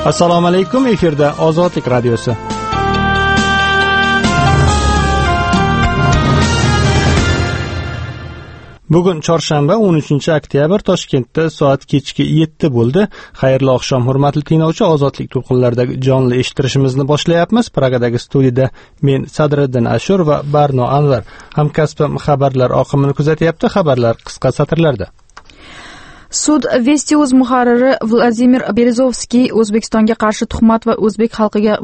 Assalomu alaykum, efirda Ozodlik radiosi. Bugun chorshanba 13-oktyabr, Toshkentda soat kechki 7 bo'ldi. Xayrli oqshom, hurmatli tinglovchi. Ozodlik to'lqinlaridagi jonli eshittirishimizni boshlayapmiz. Pragadagi studiyada men Sadriddin Ashur va Barno Anvar. Hamkasbim xabarlar oqimini kuzatyapti. Xabarlar qisqa satrlarda. Sud Vesti.uz muharriri Vladimir Berezovskiy O'zbekistonga qarshi tuhmat va o'zbek xalqiga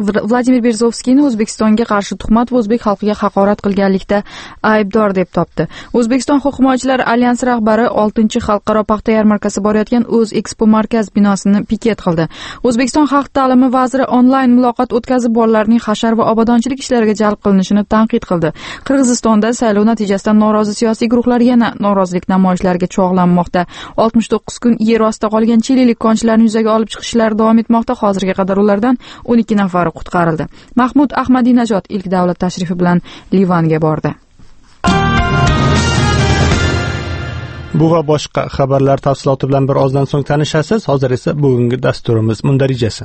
haqorat qilganlikda aybdor deb topdi. O'zbekiston huquq himoyachilari alyansi rahbari 6-xalqaro paxta yarmarkasi borayotgan O'z Expo markaz binosini piket qildi. O'zbekiston xalq ta'limi vaziri onlayn muloqot o'tkazib bolalarning hashar va obodonchilik ishlariga jalb qilinishini tanqid qildi. Qirg'izistonda saylov natijasidan norozi siyosiy guruhlar yana norozilik namoyishlariga chog'lanmoqda. 69 kun yer ostida qolgan chililik konchilarni yuzaga olib chiqishlari davom etmoqda. Hozirga qadar ulardan 12 nafari qutqarildi. Mahmud Ahmadinajod ilk davlat tashrifi bilan Livanga bordi. Bu va boshqa xabarlar tafsiloti bilan bir ozdan so'ng tanishasiz. Hozir esa bugungi dasturimiz mundarijasi.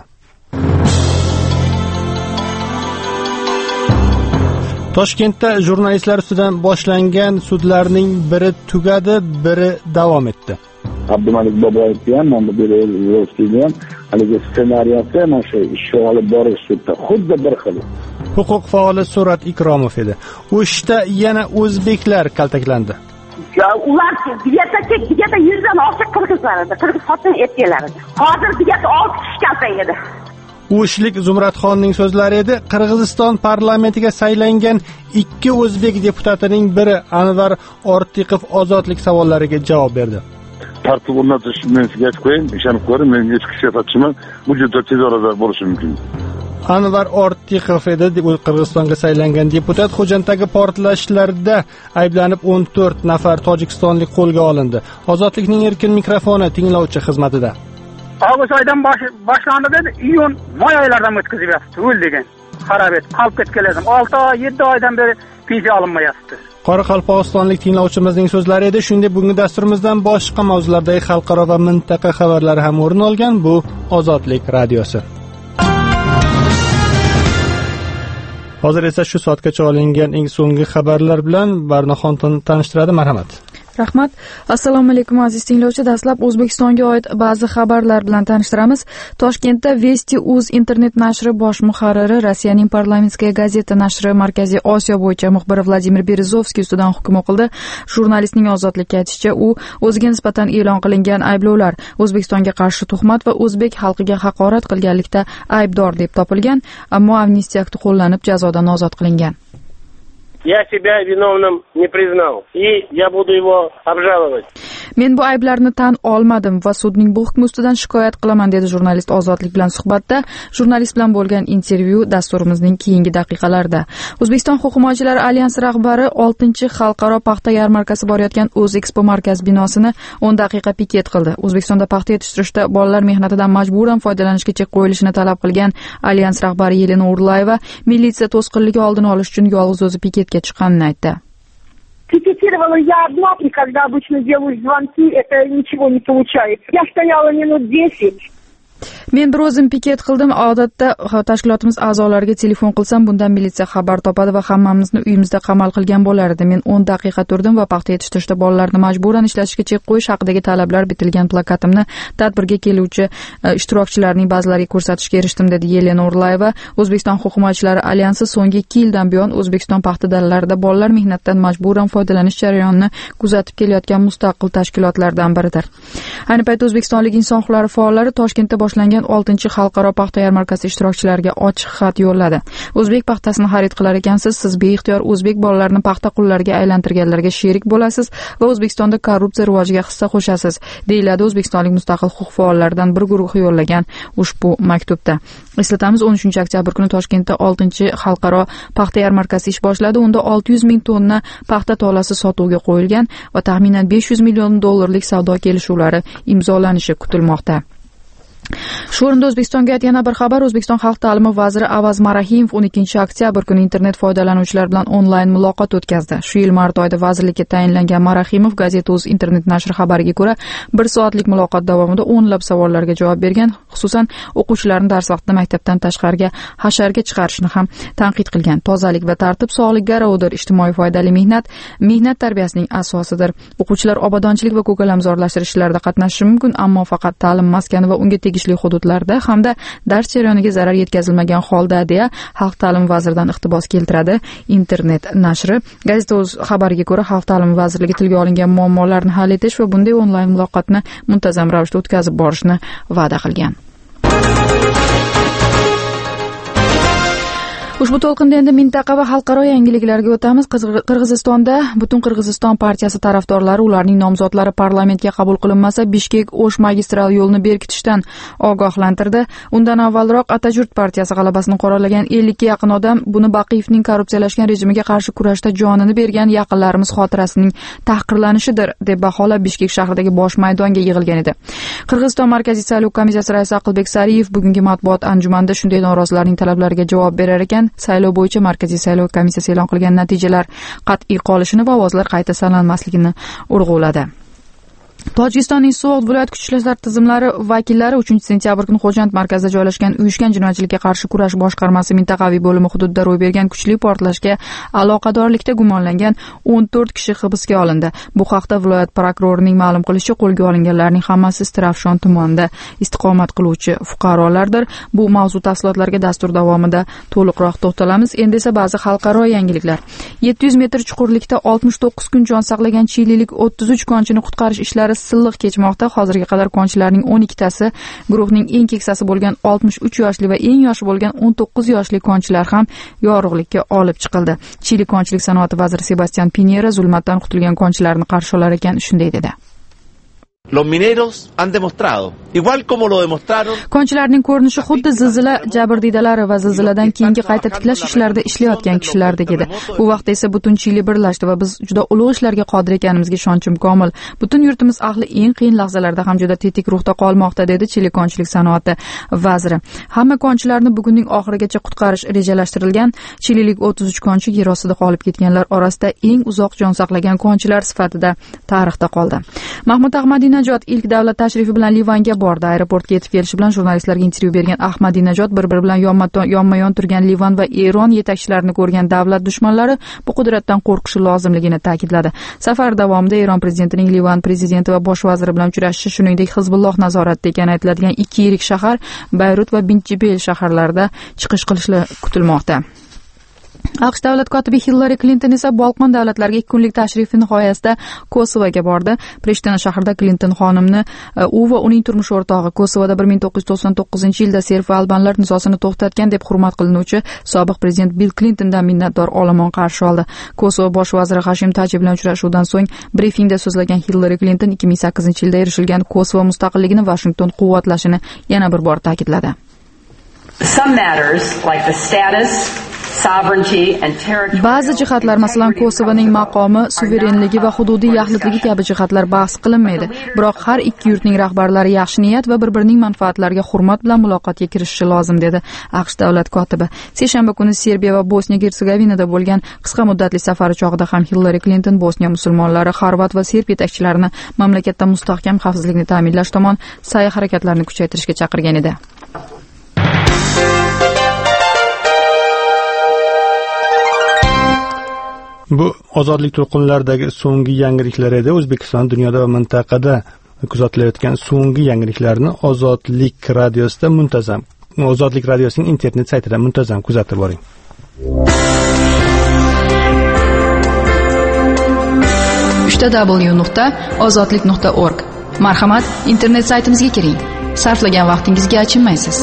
Toshkentda jurnalistlar ustidan boshlangan sudlarning biri tugadi, biri davom etdi. Abdumalik Boboyevga ham, mana bu Berezovskiyga ham haligi ssenariyasi mana shu ishni olib borish sudda xuddi bir xil. Huquq faoli Surat Ikromov edi. U ishda yana o'zbeklar kaltaklandi. Ular digata 100 dan ortiq qirg'izlar edi, qirg'iz xotin erkaklar edi. Hozir digata 6 kishi kaltaydi. Ushlik Zumradxonning so'zlari edi. Qirg'iziston parlamentiga saylangan 2 o'zbek deputatining biri Anvar Ortiqov ozodlik savollariga javob berdi. Tartib o'rnatish men sizga aytib qo'ying, ishonib ko'ring, men eski siyosatchiman, bu juda tez orada bo'lishi mumkin. Anvar Ortiqov edi, Qirg'izistonga saylangan deputat. Xo'jandagi portlashlarda ayblanib 14 nafar tojikistonlik qo'lga olindi. Ozodlikning erkin mikrofoni tinglovchi xizmatida. Avgust oydan boshlandi dedi, iyun may oylardan o'tkazib yotibdi, o'ldigan. Xarab etib, qolib ketgan edim. 6 oy, 7 oydan beri pensiya olinmayapti. Qoraqalpog'istonlik tinglovchimizning so'zlari edi. Shunday bugungi dasturimizdan boshqa mavzulardagi xalqaro va mintaqa xabarlari ham o'rin olgan. Bu Ozodlik radiosi. Hozir esa shu soatgacha olingan eng so'nggi xabarlar bilan Barnoxon tanishtiradi. Marhamat. Rahmat. Assalomu alaykum aziz tinglovchi. Dastlab O'zbekistonga oid ba'zi xabarlar bilan tanishtiramiz. Toshkentda Vesti.uz internet nashri bosh muharriri, Rossiyaning Parlamentskaya gazeta nashri Markaziy Osiyo bo'yicha muxbiri Vladimir Berezovskiy ustidan hukm o'qildi. Jurnalistning ozodlikka aytishicha, u o'ziga nisbatan e'lon qilingan ayblovlar, O'zbekistonga qarshi tuhmat va o'zbek xalqiga haqorat qilganlikda aybdor deb topilgan, ammo amnistiya akti qo'llanib jazodan ozod qilingan. Я себя виновным не признал, и я буду его обжаловать. Men bu ayblarni tan olmadim va sudning bu hukmi ustidan shikoyat qilaman, dedi jurnalist Ozodlik bilan suhbatda. Jurnalist bilan bo'lgan intervyu dasturimizning keyingi daqiqalarida. O'zbekiston huquq himoyachilari alyansi rahbari 6-xalqaro paxta yarmarkasi borayotgan O'z Expo markaz binosini 10 daqiqa piket qildi. O'zbekistonda paxta yetishtirishda bolalar mehnatidan majburan foydalanishga chek qo'yilishini talab qilgan alyans rahbari Yelena Urlayeva militsiya to'sqinligi oldini olish uchun yolg'iz o'zi piketga chiqqanini aytdi. Пикетировала я одна, и когда обычно делаю звонки, это ничего не получается. Я стояла минут 10. Men bir o'zim piket qildim. Odatda tashkilotimiz a'zolariga telefon qilsam, bundan militsiya xabar topadi va hammamizni uyimizda qamal qilgan bo'lar edi. Men 10 daqiqa turdim va paxta yetishtirishda bolalarni majburan ishlashga chek qo'yish haqidagi talablar bitilgan plakatimni tadbirga keluvchi ishtirokchilarning ba'zilariga ko'rsatishga erishdim, dedi Yelena Urlayeva. O'zbekiston huquq himoyachilari alyansi so'nggi 2 yildan buyon O'zbekiston paxta dalalarida bolalar mehnatidan majburan foydalanish jarayonini kuzatib kelayotgan mustaqil tashkilotlardan biridir. Ayni paytda o'zbekistonlik inson huquqlari faollari Toshkentda boshlangan 6-xalqaro paxta yarmarkasi ishtirokchilariga ochiq xat yo'lladi. O'zbek paxtasini xarid qilar ekansiz, siz beixtiyor o'zbek bolalarini paxta qullariga aylantirganlarga sherik bo'lasiz va O'zbekistonda korrupsiya rivojiga hissa qo'shasiz, deyiladi o'zbekistonlik mustaqil huquq faollaridan bir guruhi yo'llagan ushbu maktubda. Eslatamiz, 13-oktyabr kuni Toshkentda 6-xalqaro paxta yarmarkasi ish boshladi. Unda 600 ming tonna paxta tolasi sotuvga qo'yilgan va taxminan 500 million dollarlik savdo kelishuvlari imzolanishi kutilmoqda. Shu o'rinda O'zbekistonga oid yana bir xabar. O'zbekiston xalq ta'limi vaziri Avaz Marahimov 12-oktyabr kuni internet foydalanuvchilar bilan onlayn muloqot o'tkazdi. Shu yil mart oyida vazirlikka tayinlangan Marahimov Gazeta.uz internet nashri xabariga ko'ra 1 soatlik muloqot davomida o'nlab savollarga javob bergan. xususan o'quvchilarni dars vaqtida maktabdan tashqariga hasharga chiqarishni ham tanqid qilgan. Tozalik va tartib sog'lik garovidir, ijtimoiy foydali mehnat tarbiyasining asosidir. O'quvchilar obodonchilik va ko'kalamzorlashtirish ishlarida qatnashishi mumkin, ammo faqat ta'lim maskani va unga tegishli hududlarda hamda dars jarayoniga zarar yetkazilmagan holda, deya Xalq ta'limi vaziridan iqtibos keltiradi Internet nashri. Gazeta.uz xabariga ko'ra, Xalq ta'limi vazirligi tilga olingan muammolarni hal etish va bunday onlayn muloqotni muntazam ravishda o'tkazib borishni va'da qilgan. Ushbu to'lqinda endi mintaqa va xalqaro yangiliklarga o'tamiz. Qirg'izistonda Butun Qirg'iziston partiyasi tarafdorlari ularning nomzodlari parlamentga qabul qilinmasa Bishkek-O'sh magistral yo'lni berkitishdan ogohlantirdi. Undan avvalroq Atajurt partiyasi g'alabasini qoralagan 50 ga yaqin odam buni Baqiyevning korrupsiyalashgan rejimiga qarshi kurashda jonini bergan yaqinlarimiz xotirasining tahqirlanishidir deb baholab Bishkek shahridagi bosh maydonga yig'ilgan edi. Qirg'iziston Markaziy saylov komissiyasi raisi Aqlbek Sariyev bugungi matbuot anjumanida shunday norozilarning talablariga javob berar ekan. Saylov bo'yicha Markaziy saylov komissiyasi e'lon qilgan natijalar qat'iy qolishini va ovozlar qayta sanalmasligini urg'uladi. Tojikistonning So'g'd viloyat kuch ishlar tizimlari vakillari 3-sentyabr kuni Xo'jand markazida joylashgan uyushgan jinoyatchilikka qarshi kurash boshqarmasi mintaqaviy bo'limi hududida ro'y bergan kuchli portlashga aloqadorlikda gumonlangan 14 kishi hibsga olindi. Bu haqda viloyat prokurorining ma'lum qilishicha, qo'lga olinganlarning hammasi Istirafshon tumanida istiqomat qiluvchi fuqarolardir. Bu mavzu tafsilotlarga dastur davomida to'liqroq to'xtalamiz. Endi esa ba'zi xalqaro yangiliklar. 700 metr chuqurlikda 69 kun jon saqlagan chililik 33 konchini qutqarish ishlari silliq kechmoqda. Hozirga qadar konchilarning 12tasi, guruhning eng keksasi bo'lgan 63 yoshli va eng yoshi bo'lgan 19 yoshli konchilar ham yorug'likka olib chiqildi. Chili konchilik sanoati vaziri Sebastián Piñera zulmatdan qutulgan konchilarni qarshi olar ekan, shunday dedi. Los mineros han demostrado, igual como lo demostraron. Konchilarning ko'rinishi xuddi zilzila jabrdiydalari va zilziladan keyingi qayta tiklash ishlarida ishlayotgan kishilardek edi. Bu vaqtda esa butun Chili birlashdi va biz juda ulug' ishlarga qodir ekanimizga ishonchim komil. Butun yurtimiz ahli eng qiyin lahzalarda ham juda tetik ruhda qolmoqda, dedi Chili konchilik sanoati vaziri. Hamma konchilarni bugunning oxirigacha qutqarish rejalashtirilgan. Chililik 33 konchi yer ostida qolib ketganlar orasida eng uzoq jon saqlagan konchilar sifatida tarixda qoldi. Mahmud Ahmadinajod ilk davlat tashrifi bilan Livanga bordi. Aeroportga yetib kelishi bilan jurnalistlarga intervyu bergan Ahmadinajod bir-biri bilan yonma-yon turgan Livan va Eron yetakchilarini ko'rgan davlat dushmanlari bu qudratdan qo'rqishi lozimligini ta'kidladi. Safar davomida Eron prezidentining Livan prezidenti va bosh vaziri bilan uchrashishi, shuningdek Hizbulloh nazoratida ekani aytiladigan 2 yirik shahar Bayrut va Bintjibel shaharlarida chiqish qilishi kutilmoqda. AQSh davlat kotibi Hillary Clinton esa Bolqon davlatlariga 2 kunlik tashrifi nihoyasida Kosovoga bordi. Prishtina shahrida Clinton xonimni u va uning turmush o'rtog'i Kosovoda 1999-yilda serb va albanlar nizosini to'xtatgan deb hurmat qilinuvchi sobiq prezident Bill Clintondan minnatdor olomon qarshi oldi. Kosovo bosh vaziri Hashim Tachi bilan uchrashuvdan so'ng brifingda so'zlagan Hillary Clinton 2008-yilda erishilgan Kosovo mustaqilligini Washington quvvatlashini yana bir bor ta'kidladi. Some matters like the status, ba'zi jihatlar, masalan Kosovoning maqomi, suverenligi va hududiy yaxlitligi kabi jihatlar bahs qilinmaydi. Biroq har ikki yurtning rahbarlari yaxshi niyat va bir-birining manfaatlariga hurmat bilan muloqotga kirishishi lozim, dedi AQSh davlat kotibi. Seshanba kuni Serbiya va Bosniya-Gersegovinada bo'lgan qisqa muddatli safari chog'ida ham Hillary Clinton Bosniya musulmonlari, xorvat va serb yetakchilarini mamlakatda mustahkam xavfsizlikni ta'minlash tomon sa'y harakatlarini kuchaytirishga chaqirgan edi. Bu ozodlik to'lqinlaridagi so'nggi yangiliklar edi. O'zbekiston, dunyoda va mintaqada kuzatilayotgan so'nggi yangiliklarni Ozodlik radiosida muntazam, Ozodlik radiosining internet saytida muntazam kuzatib boring. www.ozodlik.org. Marhamat, internet saytimizga kiring. Sarflagan vaqtingizga achinmaysiz.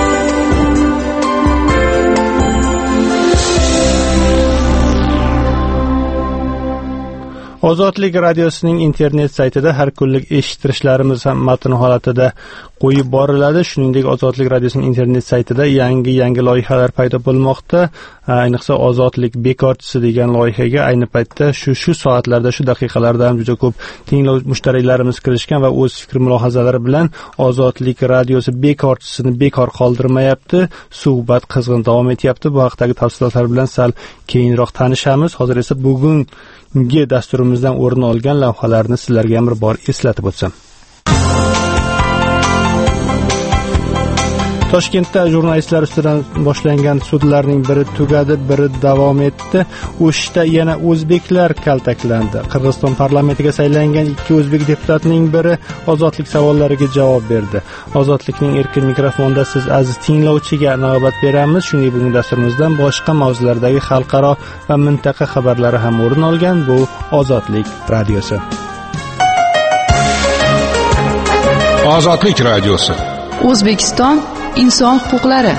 Ozodlik radiosining internet saytida har kunlik eshittirishlarimiz ham matn holatida qo'yib boriladi. Shuningdek, Ozodlik radiosining internet saytida yangi loyihalar paydo bo'lmoqda. Ayniqsa Ozodlik bekorchisi degan loyihaga ayni paytda shu soatlarda, shu daqiqalarda ham juda ko'p tinglovchi mushtariylarimiz kirishgan va o'z fikr mulohazalari bilan Ozodlik radiosi bekorchisini bekor qoldirmayapti. Suhbat qizg'in davom etyapti. Bu haqdagi tafsilotlar bilan sal keyinroq tanishamiz. Hozir esa bugungi dasturimizdan o'rin olgan lavhalarni sizlarga bir bor eslatib o'tsam. Toshkentda jurnalistlar ustidan boshlangan sudlarning biri tugadi, biri davom etdi. O'shda yana o'zbeklar kaltaklandi. Qirg'iziston parlamentiga saylangan ikki o'zbek deputatning biri ozodlik savollariga javob berdi. Ozodlikning erkin mikrofonda siz aziz tinglovchiga navbat beramiz. Shuningdek, bugun dasturimizdan boshqa mavzulardagi xalqaro va mintaqa xabarlari ham o'rin olgan. Bu Ozodlik radiosi. Ozodlik radiosi. O'zbekiston inson huquqlari.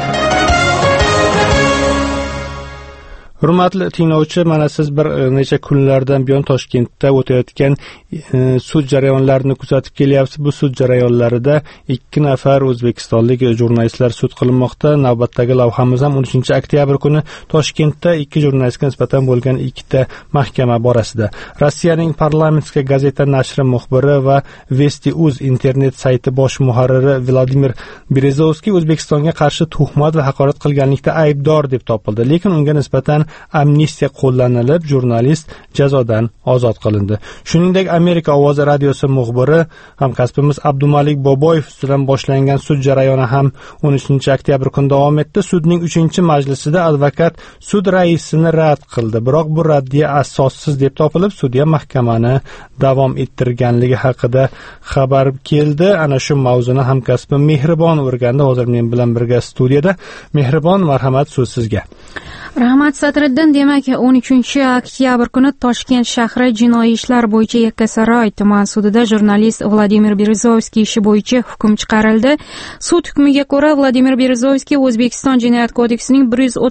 Hurmatli tinglovchi, mana siz bir necha kunlardan buyon Toshkentda o'tayotgan sud jarayonlarini kuzatib kelyapsiz. Bu sud jarayonlarida 2 nafar o'zbekistonlik jurnalistlar sud qilinmoqda. Navbatdagi lavhamiz ham 13 oktyabr kuni Toshkentda 2 jurnalistga nisbatan bo'lgan 2 mahkama borasida. Rossiyaning Parlamentskaya gazeta nashri muxbiri va Vesti.uz internet sayti bosh muharriri Vladimir Berezovskiy O'zbekistonga qarshi tuhmat va haqorat qilganlikda aybdor deb topildi. Lekin unga nisbatan amnistiya qo'llanilib, jurnalist jazodan ozod qilindi. Shuningdek, Amerika ovozi radiosi muxbiri hamkasbimiz Abdumalik Boboyev ustidan boshlangan sud jarayoni ham 13 oktyabr kuni davom etdi. Sudning 3-majlisida advokat sud raisini rad qildi. Biroq bu raddiya asossiz deb topilib, sudya mahkamani davom ettirganligi haqida xabar keldi. Ana shu mavzuni hamkasbim Mehribon o'rgandi. Hozir men bilan birga studiyada. Mehribon, marhamat, so'z sizga. Rahmat Sadriddin. Demak, 13 oktyabr kuni Toshkent shahri jinoiy ishlar bo'yicha Yakkasaroy tuman sudida jurnalist Vladimir Berezovskiy ishi bo'yicha hukm chiqarildi. Sud hukmiga ko'ra Vladimir Berezovskiy O'zbekiston Jinoyat kodeksining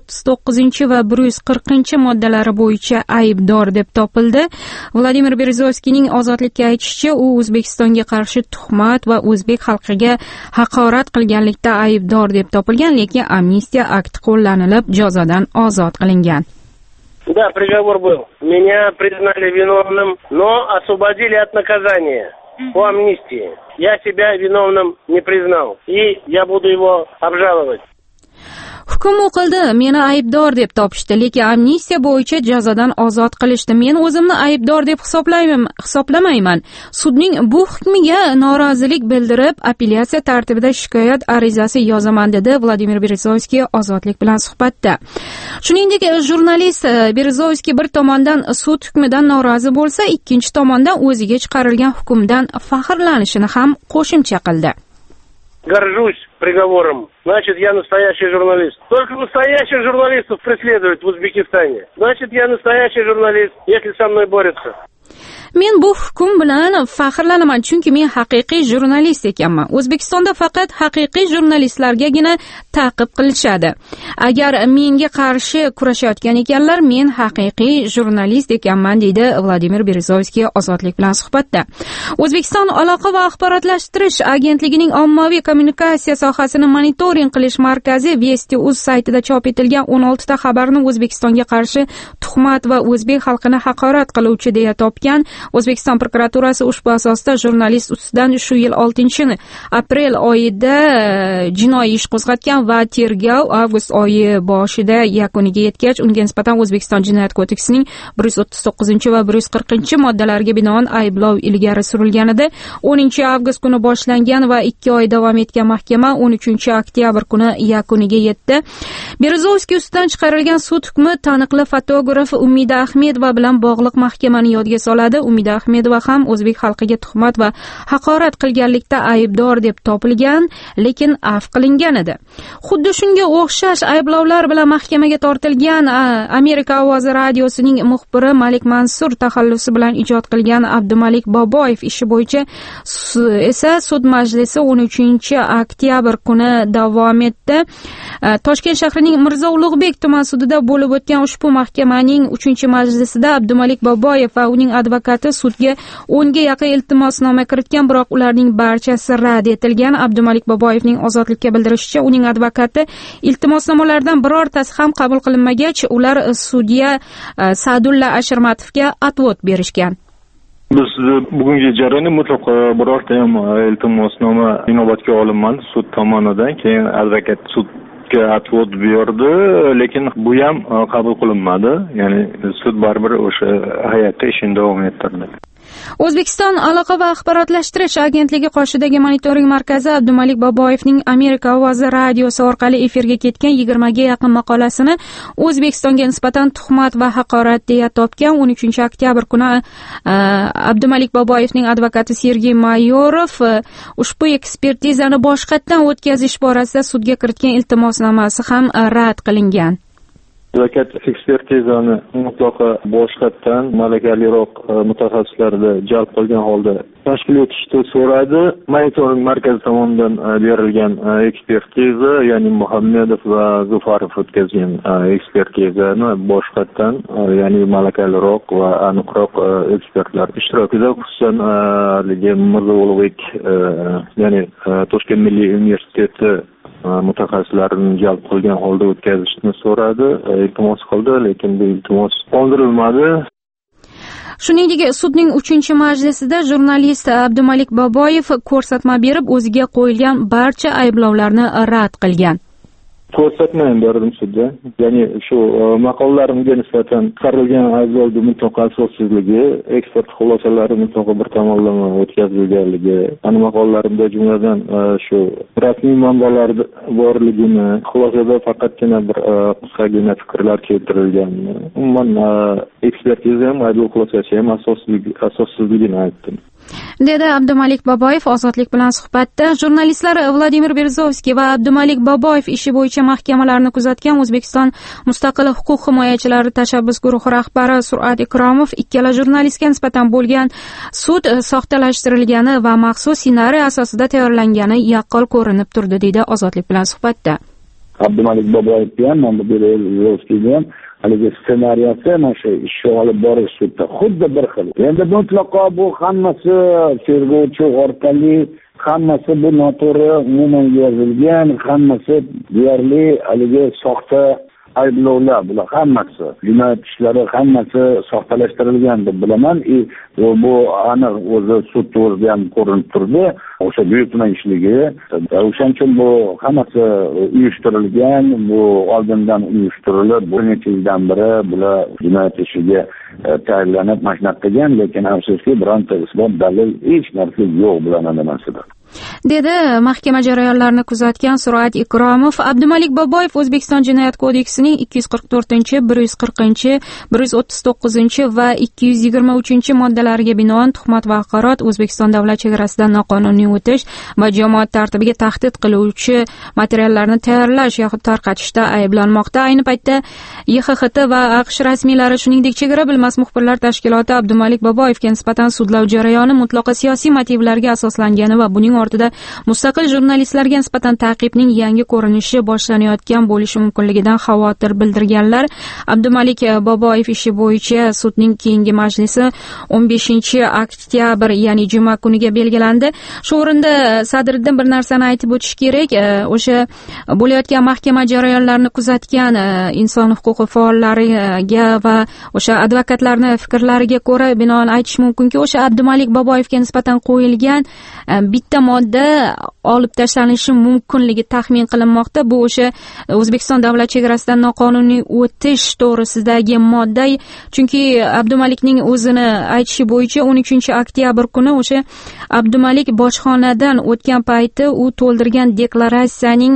139 va 140 moddalari bo'yicha aybdor deb topildi. Vladimir Berezovskiyning ozodlikka aytishicha, u O'zbekistonga qarshi tuhmat va o'zbek xalqiga haqorat qilganlikda aybdor deb topilgan, lekin amnistiya akti qo'llanilib jazodan ozod qilingan. Да, приговор был. Меня признали виновным, но освободили от наказания по амнистии. Я себя виновным не признал, и я буду его обжаловать. Hukm o'qildi, meni aybdor deb topishdi, lekin amnistiya bo'yicha jazodan ozod qilishdi. Men o'zimni aybdor deb hisoblamayman. Sudning bu hukmiga norozilik bildirib, apellyatsiya tartibida shikoyat arizasi yozaman, dedi Vladimir Berezovskiy ozodlik bilan suhbatda. Shuningdek, jurnalist Berezovskiy bir tomondan sud hukmidan norozi bo'lsa, ikkinchi tomondan o'ziga chiqarilgan hukmdan faxrlanishini ham qo'shimcha qildi. Горжусь приговором. Значит, я настоящий журналист. Только настоящих журналистов преследуют в Узбекистане. Значит, я настоящий журналист, если со мной борются. Men bu hukm bilan faxrlanaman, chunki men haqiqiy jurnalist ekanman. O'zbekistonda faqat haqiqiy jurnalistlargagina ta'qib qilishadi. Agar menga qarshi kurashayotgan ekanlar, men haqiqiy jurnalist ekanman, deydi Vladimir Berezovskiy ozodlik bilan suhbatda. O'zbekiston aloqa va axborotlashtirish agentligining ommaviy kommunikatsiya sohasini monitoring qilish markazi Vesti.uz saytida chop etilgan 16 ta xabarni O'zbekistonga qarshi tuhmat va o'zbek xalqini haqorat qiluvchi deya topgan. O'zbekiston prokuraturasi ushbu asosda jurnalist ustidan shu yil 6-aprel oyida jinoiy ish qo'zg'atgan va tergov avgust oyi boshida yakuniga yetgach, unga nisbatan O'zbekiston Jinoyat kodeksining 139 va 140 moddalariga binoan ayblov ilgari surilgan edi. 10-avgust kuni boshlangan va 2 oy davom etgan mahkama 13-oktyabr kuni yakuniga yetdi. Berezovskiy ustidan chiqarilgan sud hukmi taniqli fotograf Umida Ahmedova bilan bog'liq mahkamani yodga soladi. Umida Ahmedova ham o'zbek xalqiga tuhmat va haqorat qilganlikda aybdor deb topilgan, lekin afv qilingan edi. Xuddi shunga o'xshash ayblovlar bilan mahkamaga tortilgan Amerika ovozi radiosining muxbiri Malik Mansur taxallusi bilan ijod qilgan Abdumalik Boboyev ishi bo'yicha esa sud majlisi 13-oktyabr kuni davom etdi. Toshkent shahrining Mirzo Ulug'bek tuman sudida bo'lib o'tgan ushbu mahkamaning 3-majlisida Abdumalik Boboyev va uning advokati sudga 10 ga yaqin iltimosnoma kiritgan, biroq ularning barchasi rad etilgan. Abdumalik Boboyevning ozodlikka bildirishicha, uning advokati iltimosnomalardan birortasi ham qabul qilinmagach, ular sudya Sa'dulla Ashirmatovga atvod berishgan. Biz bugungi jarayonni mutlaqo birorta ham iltimosnoma inobatga olinmadi sud tomonidan. Keyin advokat sudga atvod berdi, lekin bu ham qabul qilinmadi. Ya'ni sud baribir o'sha hay'atda ishini davom ettirdi. O'zbekiston aloqa va axborotlashtirish agentligi qoshidagi monitoring markazi Abdumalik Boboyevning Amerika ovozi radiosi orqali efirga ketgan 20 ga yaqin maqolasini O'zbekistonga nisbatan tuhmat va haqorat deya topgan. 13 oktyabr kuni Abdumalik Boboyevning advokati Sergey Mayorov ushbu ekspertizani boshqatdan o'tkazish borasida sudga kiritgan iltimosnomasi ham rad qilingan. Advokat ekspertizani mutlaqo boshqatdan malakaliroq mutaxassislarni jalb qilgan holda tashkil etishni so'radi. Monitoring markazi tomonidan berilgan ekspertiza, ya'ni Muhammedov va Zufarov o'tkazgan ekspertizani boshqatdan, ya'ni malakaliroq va aniqroq ekspertlar ishtirokida, xususan Mirzo-Ulug'bek, ya'ni Toshkent Milliy universiteti mutaxassislarini jalb qilgan holda o'tkazishni so'radi, iltimos qildi, lekin bu iltimos qondirilmadi. Shuningdek, sudning 3-majlisida jurnalist Abdumalik Boboyev ko'rsatma berib, o'ziga qo'yilgan barcha ayblovlarni rad qilgan. Ko'rsatma ham berdim sudda. Ya'ni shu maqolalarimga nisbatan chiqarilgan ayblovning mutlaqo asossizligi, ekspert xulosalari mutlaqo bir tomonlama o'tkazilganligi, ana maqolalarimda jumladan shu rasmiy manbalar borligini, xulosada faqatgina bir qisqagina fikrlar keltirilgan. Umuman ekspertiza ham, ayblov xulosasi ham asossizligini aytdim. Dedi Abdumalik Boboyev Ozodlik bilan suhbatda. Jurnalistlar Vladimir Berzovskiy va Abdumalik Boboyev ishi bo'yicha mahkamalarni kuzatgan O'zbekiston Mustaqil huquq himoyachilari tashabbus guruhi rahbari Surat Ikromov ikkala jurnalistga nisbatan bo'lgan sud soxtalashtirilgani va maxsus ssenariy asosida tayyorlangani yaqqol ko'rinib turdi, deydi Ozodlik bilan suhbatda. Abdumalik Boboyevga ham, Berzovskiyga ham haligi ssenariyasi mana shu ishni olib borish sudda xuddi bir xil. Endi mutlaqo bu hammasi tergovchi orqali, hammasi bu noto'g'ri umuman yozilgan, hammasi deyarli haligi soxta ayblovlar, bular hammasi jinoyat ishlari hammasi soxtalashtirilgan deb bilaman. Bu aniq o'zi sud o'zida ham ko'rinib turdi. O'sha buyurtmachisligi, o'shaning uchun bu hammasi uyushtirilgan, bu oldindan uyushtirilib, bir necha yildan beri bular jinoyat ishiga tayyorlanib mashinat qilgan, lekin afsuski bironta isbot dalil hech narsa yo'q bularning nimasida. Dedi mahkama jarayonlarini kuzatgan Surat Ikromov. Abdumalik Boboyev O'zbekiston Jinoyat kodeksining 244, 140, 139 va 223 moddalariga binoan tuhmat va haqorat, O'zbekiston davlat chegarasidan noqonuniy o'tish va jamoat tartibiga tahdid qiluvchi materiallarni tayyorlash yoxud tarqatishda ayblanmoqda. Ayni paytda YXHT va AQSh rasmiylari, shuningdek Chegara bilmas muxbirlar tashkiloti Abdumalik Boboyevga nisbatan sudlov jarayoni mutlaqo siyosiy motivlarga asoslangani va buning ortida mustaqil jurnalistlarga nisbatan ta'qibning yangi ko'rinishi boshlanayotgan bo'lishi mumkinligidan xavotir bildirganlar. Abdumalik Boboyev ishi bo'yicha sudning keyingi majlisi 15 oktyabr, ya'ni juma kuniga belgilandi. Shu o'rinda Sadriddin bir narsani aytib o'tish kerak. O'sha bo'layotgan mahkama jarayonlarini kuzatgan inson huquqi faollariga va o'sha advokatlarning fikrlariga ko'ra binoan aytish mumkinki, o'sha Abdumalik Boboyevga nisbatan qo'yilgan bitta modda olib tashlanishi mumkinligi taxmin qilinmoqda. Bu o'sha O'zbekiston davlat chegarasidan noqonuniy o'tish to'g'risidagi modda. Chunki Abdumalikning o'zini aytishi bo'yicha 13 oktyabr kuni o'sha Abdumalik bojxonadan o'tgan payti u to'ldirgan deklaratsiyaning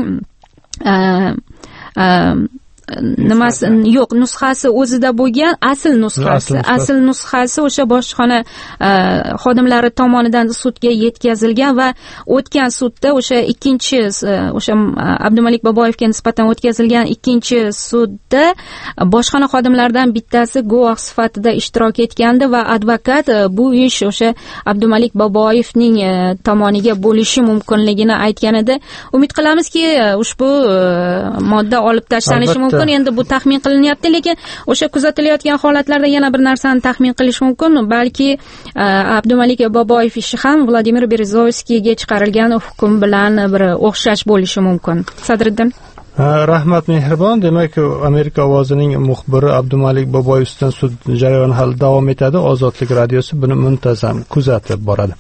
nimasi yo'q, nusxasi o'zida bo'lgan, asl nusxasi o'sha bojxona xodimlari tomonidan sudga yetkazilgan va o'tgan sudda o'sha ikkinchi o'sha Abdumalik Boboyevga nisbatan o'tkazilgan ikkinchi sudda bojxona xodimlaridan bittasi guvoh sifatida ishtirok etgandi va advokat bu ish o'sha Abdumalik Boboyevning tomoniga bo'lishi mumkinligini aytgan edi. Umid qilamizki, ushbu modda olib tashlanishi mumkin. Endi bu taxmin qilinyapti, lekin o'sha kuzatilayotgan holatlarda yana bir narsani taxmin qilish mumkin. Balki Abdumalik Boboyev ishi ham Vladimir Berzovskiyga chiqarilgan hukm bilan bir o'xshash bo'lishi mumkin. Sadriddin. Rahmat, mehribon. Demak, Amerika ovozining muxbiri Abdumalik Boboyev ustidan sud jarayoni hali davom etadi. Ozodlik radiosi buni muntazam kuzatib boradi.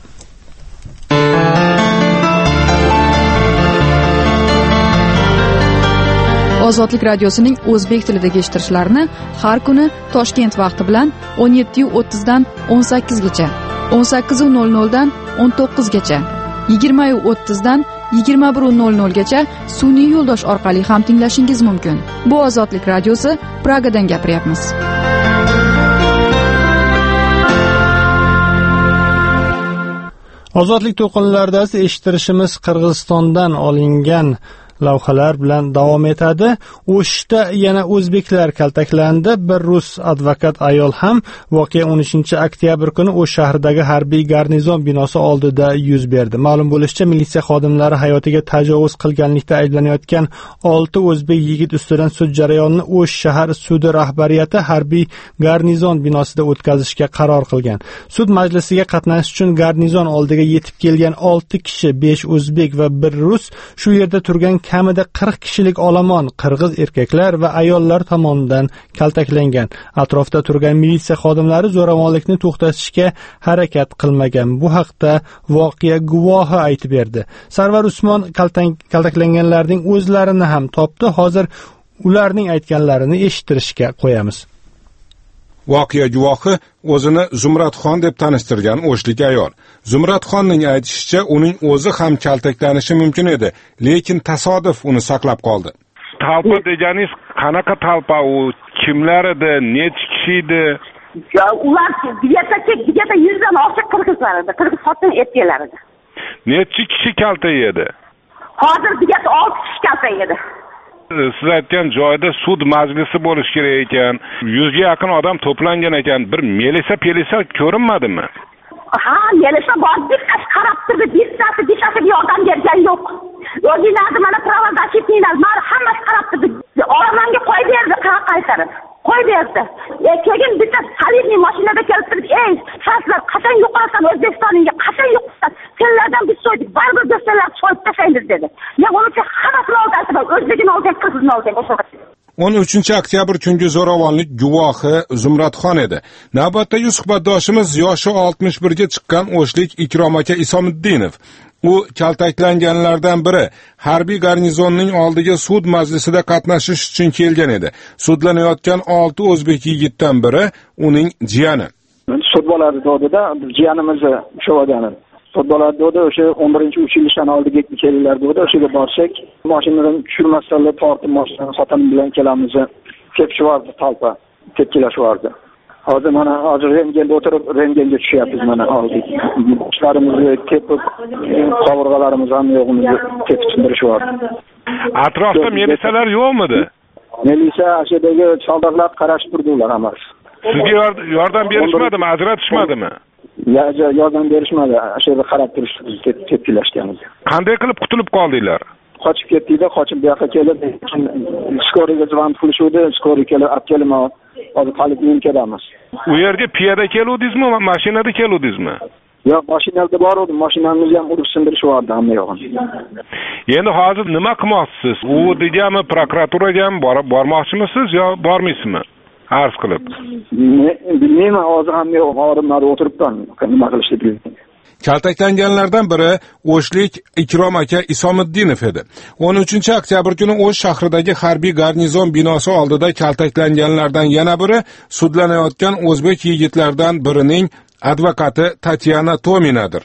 Ozodlik radiosining o'zbek tilidagi eshittirishlarini har kuni Toshkent vaqti bilan 17:30 dan 18 gacha 18:00 dan 19 gacha, 20:30 dan 21:00 gacha sun'iy yo'ldosh orqali ham tinglashingiz mumkin. Bu Ozodlik radiosi, Pragadan gapiryapmiz. Ozodlik to'lqinlarida eshittirishimiz Qirg'izistondan olingan lavhalar bilan davom etadi. O'shda yana o'zbeklar kaltaklandi. Bir rus advokat ayol ham voqea 13-oktyabr kuni O'sh shahridagi harbiy garnizon binosi oldida yuz berdi. Ma'lum bo'lishicha, militsiya xodimlari hayotiga tajovuz qilganlikda ayblanayotgan 6 o'zbek yigit ustidan sud jarayonini O'sh shahar sudi rahbariyati harbiy garnizon binosida o'tkazishga qaror qilgan. Sud majlisiga qatnashish uchun garnizon oldiga yetib kelgan 6 kishi, 5 o'zbek va 1 rus shu yerda turgan kamida 40 kishilik olomon qirg'iz erkaklar va ayollar tomonidan kaltaklangan. Atrofda turgan militsiya xodimlari zo'ravonlikni to'xtatishga harakat qilmagan. Bu haqda voqea guvohi aytib berdi. Sarvar Usmon kaltaklanganlarning o'zlarini ham topdi. Hozir ularning aytganlarini eshittirishga qo'yamiz. Voqea guvohi o'zini Zumradxon deb tanishtirgan o'shlik ayol. Zumradxonning aytishicha, uning o'zi ham kaltaklanishi mumkin edi, lekin tasodif uni saqlab qoldi. Talpa deganingiz qanaqa talpa u? Kimlar edi? Necha kishi edi? Ular где-то 100 dan ortiq qirg'izlar edi. Qirg'iz xotin erkaklar edi. Necha kishi kalta edi? Hozir где-то 6 kishi kalta edi. Siz aytgan joyda sud majlisi bo'lish kerak ekan. 100 ga yaqin odam to'plangan ekan. Bir melisa ko'rinmadimi? Ha, melisa bor, diqqat qarab turdi. Diqqatga yordam bergan yo'q. O'zingizlar mana pravozachitnilar, mana hammasi qarab turdi. Ormanga qo'yib berdi, qaytarib. Qo'yib berdi. Keyin bitta solidniy mashinada kelib turib, "Ey, sizlar qachon yo'qolsan O'zbekistonga? Qachon yo'qolsan? Senlardan biz so'ydik, baribir do'stlar so'yib tashlaymiz" dedi. Ya uni hammasini oldi, o'zbekini oldi, qirg'izni oldi. 13-oktyabr kungi zo'ravonlik guvohi Zumradxon edi. Navbatdagi suhbatdoshimiz yoshi 61 ga chiqqan o'shlik Ikrom aka Isomiddinov. U kaltaklanganlardan biri. Harbiy garnizonning oldiga sud majlisida qatnashish uchun kelgan edi. Sudlanayotgan 6 o'zbek yigitdan biri uning jiyani. Sud bo'ladi dedida, jiyanimizni sho'g'adani. Sud bo'ladi dedi, o'sha 11-uchilishdan oldiga kelinglar dedi, o'shaga borsak, mashinadan tushirmasdan tortib mashinani xotinim bilan kelamiz. Tepshivardi talpa, tepkilashivardi. Hozir mana rentgenda o'tirib, rentgenga tushyapmiz mana oldik. Boshlarimizni tepib, qovurg'alarimiz ham yo'g'imizni tepib sindirishyapti. Atrofda militsiyalar yo'qmidi? Militsiya ashadagi soldatlar qarashib turdilar hammasi. Sizga yordam berishmadimi, ajratishmadimi? Yordam berishmadi. Ashada qarab turishdi, tepkilashganmiz. Qanday qilib qutulib qoldinglar? Qochib ketdik-da, qochib bu yoqqa kelib, skoriga zvon qilishdi, skori kelib, olib kelma. Hozir qolib kelamiz. U yerga piyoda keluvdingizmi, mashinada keluvdingizmi? Yo'q, mashinada bor edim, mashinamizni ham urib sindirishvardi hamma yog'ini. Endi hozir nima qilmoqchisiz? U deganmi, prokuraturaga ham bormoqchimisiz yo bormaysizmi? Arz qilib. Bilmayman, hozir hamma yo'q, orimlar o'tiribdan, nima qilishni bilmayman. Kaltaklanganlardan biri o'shlik Ikrom aka Isomiddinov edi. 13-oktyabr kuni O'sh shahridagi harbiy garnizon binosi oldida kaltaklanganlardan yana biri sudlanayotgan o'zbek yigitlardan birining advokati Tatyana Tominadir.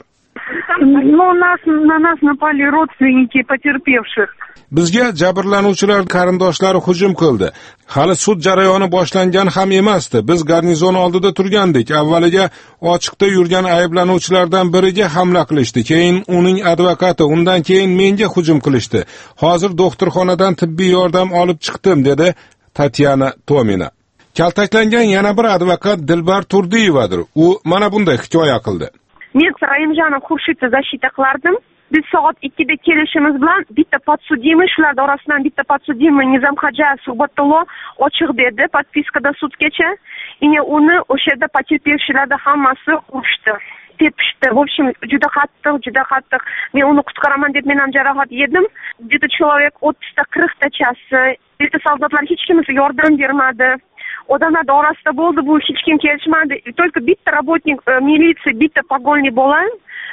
На нас напали родственники потерпевших. Bizga jabrlanuvchilar qarindoshlari hujum qildi. Hali sud jarayoni boshlangan ham emasdi. Biz garnizon oldida turgandik. Avvaliga ochiqda yurgan ayblanuvchilardan biriga hamla qilishdi. Keyin uning advokati, undan keyin menga hujum qilishdi. Hozir doktorxonadan tibbiy yordam olib chiqdim, dedi Tatyana Tomina. Kaltaklangan yana bir advokat Dilbar Turdiyevadir. U mana bunday hikoya qildi. Men Raimjanov Xurshidni защита qilardim. Biz soat 2da kelishimiz bilan bitta podsudimый, shularning orasidan bitta podsudimый Nizamxo'jayev Suhbatullo ochiq dedi, podpiskada sudgacha. Uni o'sha yerda poterpevshilarda hammasi urishdi, tepishdi. В общем, juda qattiq. Men uni qutqaraman deb men ham jarohat yedim. Где-то человек 30-40tachasi. Bitta soldatlar hech kimga yordam bermadi. Odamlar orasida bo'ldi, bu hech kim kelishmadi. Только bitta работник militsiya, bitta pogolniy bola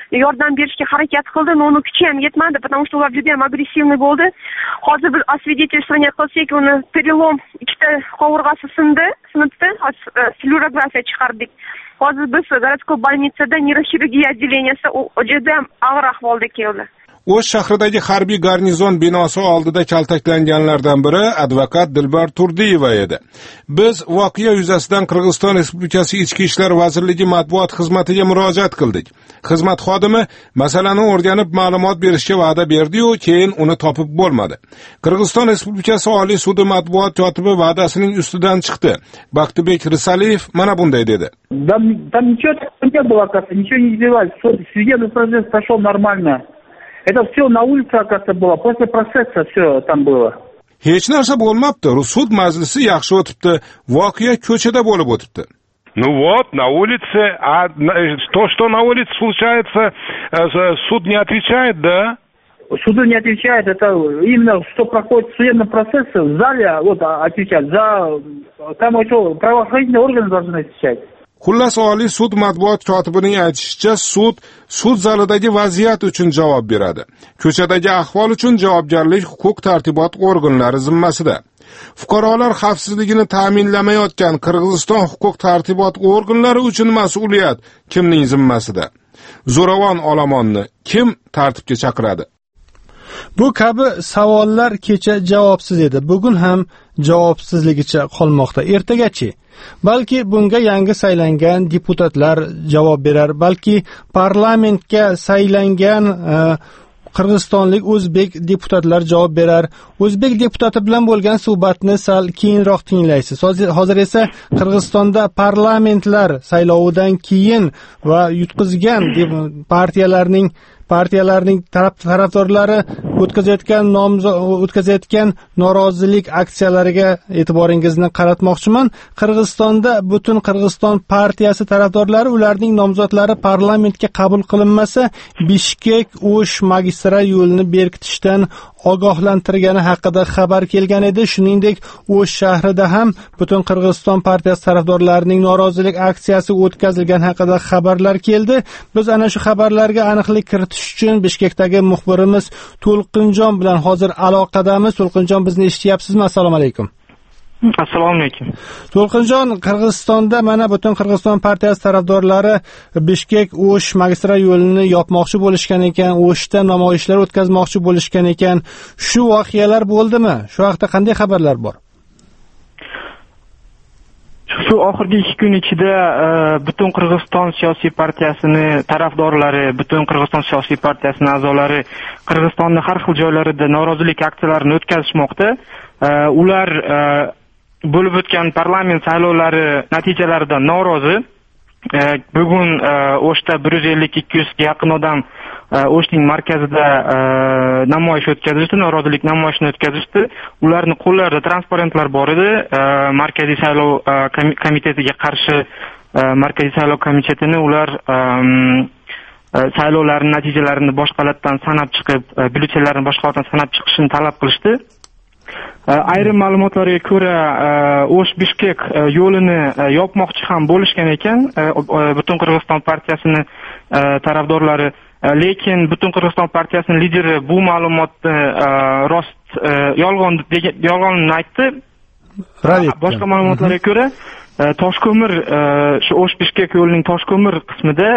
yordam berishga harakat qildi, но uni kuchi ham yetmadi, потому что ular juda ham agressivniy bo'ldi. Hozir biz освидетельствование qilsak, uni перелом ikkita qovurg'asi sinibdi, fluorografiya chiqardik. Hozir biz городской больницада neyroxirurgiya отделенияsi juda ham og'ir ahvolda keldi. O'sh shahridagi harbiy garnizon binosi oldida kaltaklanganlardan biri advokat Dilbar Turdiyeva edi. Biz voqea yuzasidan Qirg'iziston Respublikasi Ichki ishlar vazirligi matbuot xizmatiga murojaat qildik. Xizmat xodimi masalani o'rganib ma'lumot berishga va'da berdi-yu, keyin uni topib bo'lmadi. Qirg'iziston Respublikasi Oliy sudi matbuot kotibi va'dasining ustidan chiqdi. Baktibek Risaliyev mana bunday dedi. Там ничего не было, ничего не издевались. Судебный процесс прошел нормально. Это все на улице, оказывается, было. После процесса все там было. Hech narsa bo'lmabdi. Sud majlisi yaxshi o'tibdi. Voqea ko'chada bo'lib o'tibdi. Ну вот, на улице, а то, что на улице случается, суд не отвечает, да? Суду не отвечает, это именно что проходит судебный процесс в зале, вот отвечать. Там что, правоохранительные органы должны отвечать. Xullas Oliy sud matbuot kotibining aytishicha, sud zalidagi vaziyat uchun javob beradi. Ko'chadagi ahvol uchun javobgarlik huquq tartibot organlari zimmasida. Fuqarolar xavfsizligini ta'minlamayotgan Qirg'iziston huquq tartibot organlari uchun mas'uliyat kimning zimmasida? Zo'ravon olomonni kim tartibga chaqiradi? Bu kabi savollar kecha javobsiz edi. Bugun ham javobsizligicha qolmoqda. Ertagachi? Balki bunga yangi saylangan deputatlar javob berar, balki parlamentga saylangan qirg'izistonlik o'zbek deputatlar javob berar. O'zbek deputati bilan bo'lgan suhbatni sal keyinroq tinglaysiz. Hozir esa Qirg'izistonda parlamentlar saylovidan keyin va yutqizgan partiyalarning tarafdorlari o'tkazayotgan norozilik aksiyalariga e'tiboringizni qaratmoqchiman. Qirg'izistonda butun Qirg'iziston partiyasi tarafdorlari ularning nomzodlari parlamentga qabul qilinmasa, Bishkek-O'sh magistral yo'lini berkitishdan ogohlantirgani haqida xabar kelgan edi. Shuningdek, O'sh shahrida ham butun Qirg'iziston partiyasi tarafdorlarining norozilik aksiyasi o'tkazilgani haqida xabarlar keldi. Biz ana shu xabarlarga aniqlik kiritish uchun Bishkekdagi muxbirimiz To'lqinjon bilan hozir aloqadamiz. To'lqinjon, bizni eshityapsizmi? Assalomu alaykum. Assalomu alaykum. To'lqinjon, Qirg'izistonda mana butun Qirg'iziston partiyasi tarafdorlari Bishkek-O'sh magistral yo'lini yopmoqchi bo'lishgan ekan, O'shda namoyishlar o'tkazmoqchi bo'lishgan ekan. Shu voqealar bo'ldimi? Shu haqda qanday xabarlar bor? Shu oxirgi 2 kun ichida butun Qirg'iziston siyosiy partiyasini tarafdorlari, butun Qirg'iziston siyosiy partiyasining a'zolari Qirg'izistonning har xil joylarida norozilik aksiyalarini o'tkazishmoqda. Ular bo'lib o'tgan parlament saylovlari natijalaridan norozi. Bugun O'shda 150-200 ga yaqin odam O'shning markazida namoyish o'tkazishdi, norozilik namoyishini o'tkazishdi. Ularning qo'llarida transparentlar bor edi. Markaziy saylov komitetiga qarshi Markaziy saylov komitetini ular saylovlarning natijalarini boshqalardan sanab chiqib, byulletenlarni boshqalardan sanab chiqishini talab qilishdi. Ayrim ma'lumotlarga ko'ra, O'sh-Bishkek yo'lini yopmoqchi ham bo'lishgan ekan, butun Qirg'iziston partiyasining tarafdorlari. Lekin butun Qirg'iziston partiyasining lideri bu ma'lumotni rost yolg'onni aytdi. Boshqa ma'lumotlarga ko'ra, Toshko'mir, shu O'sh-Bishkek yo'lining Toshko'mir qismida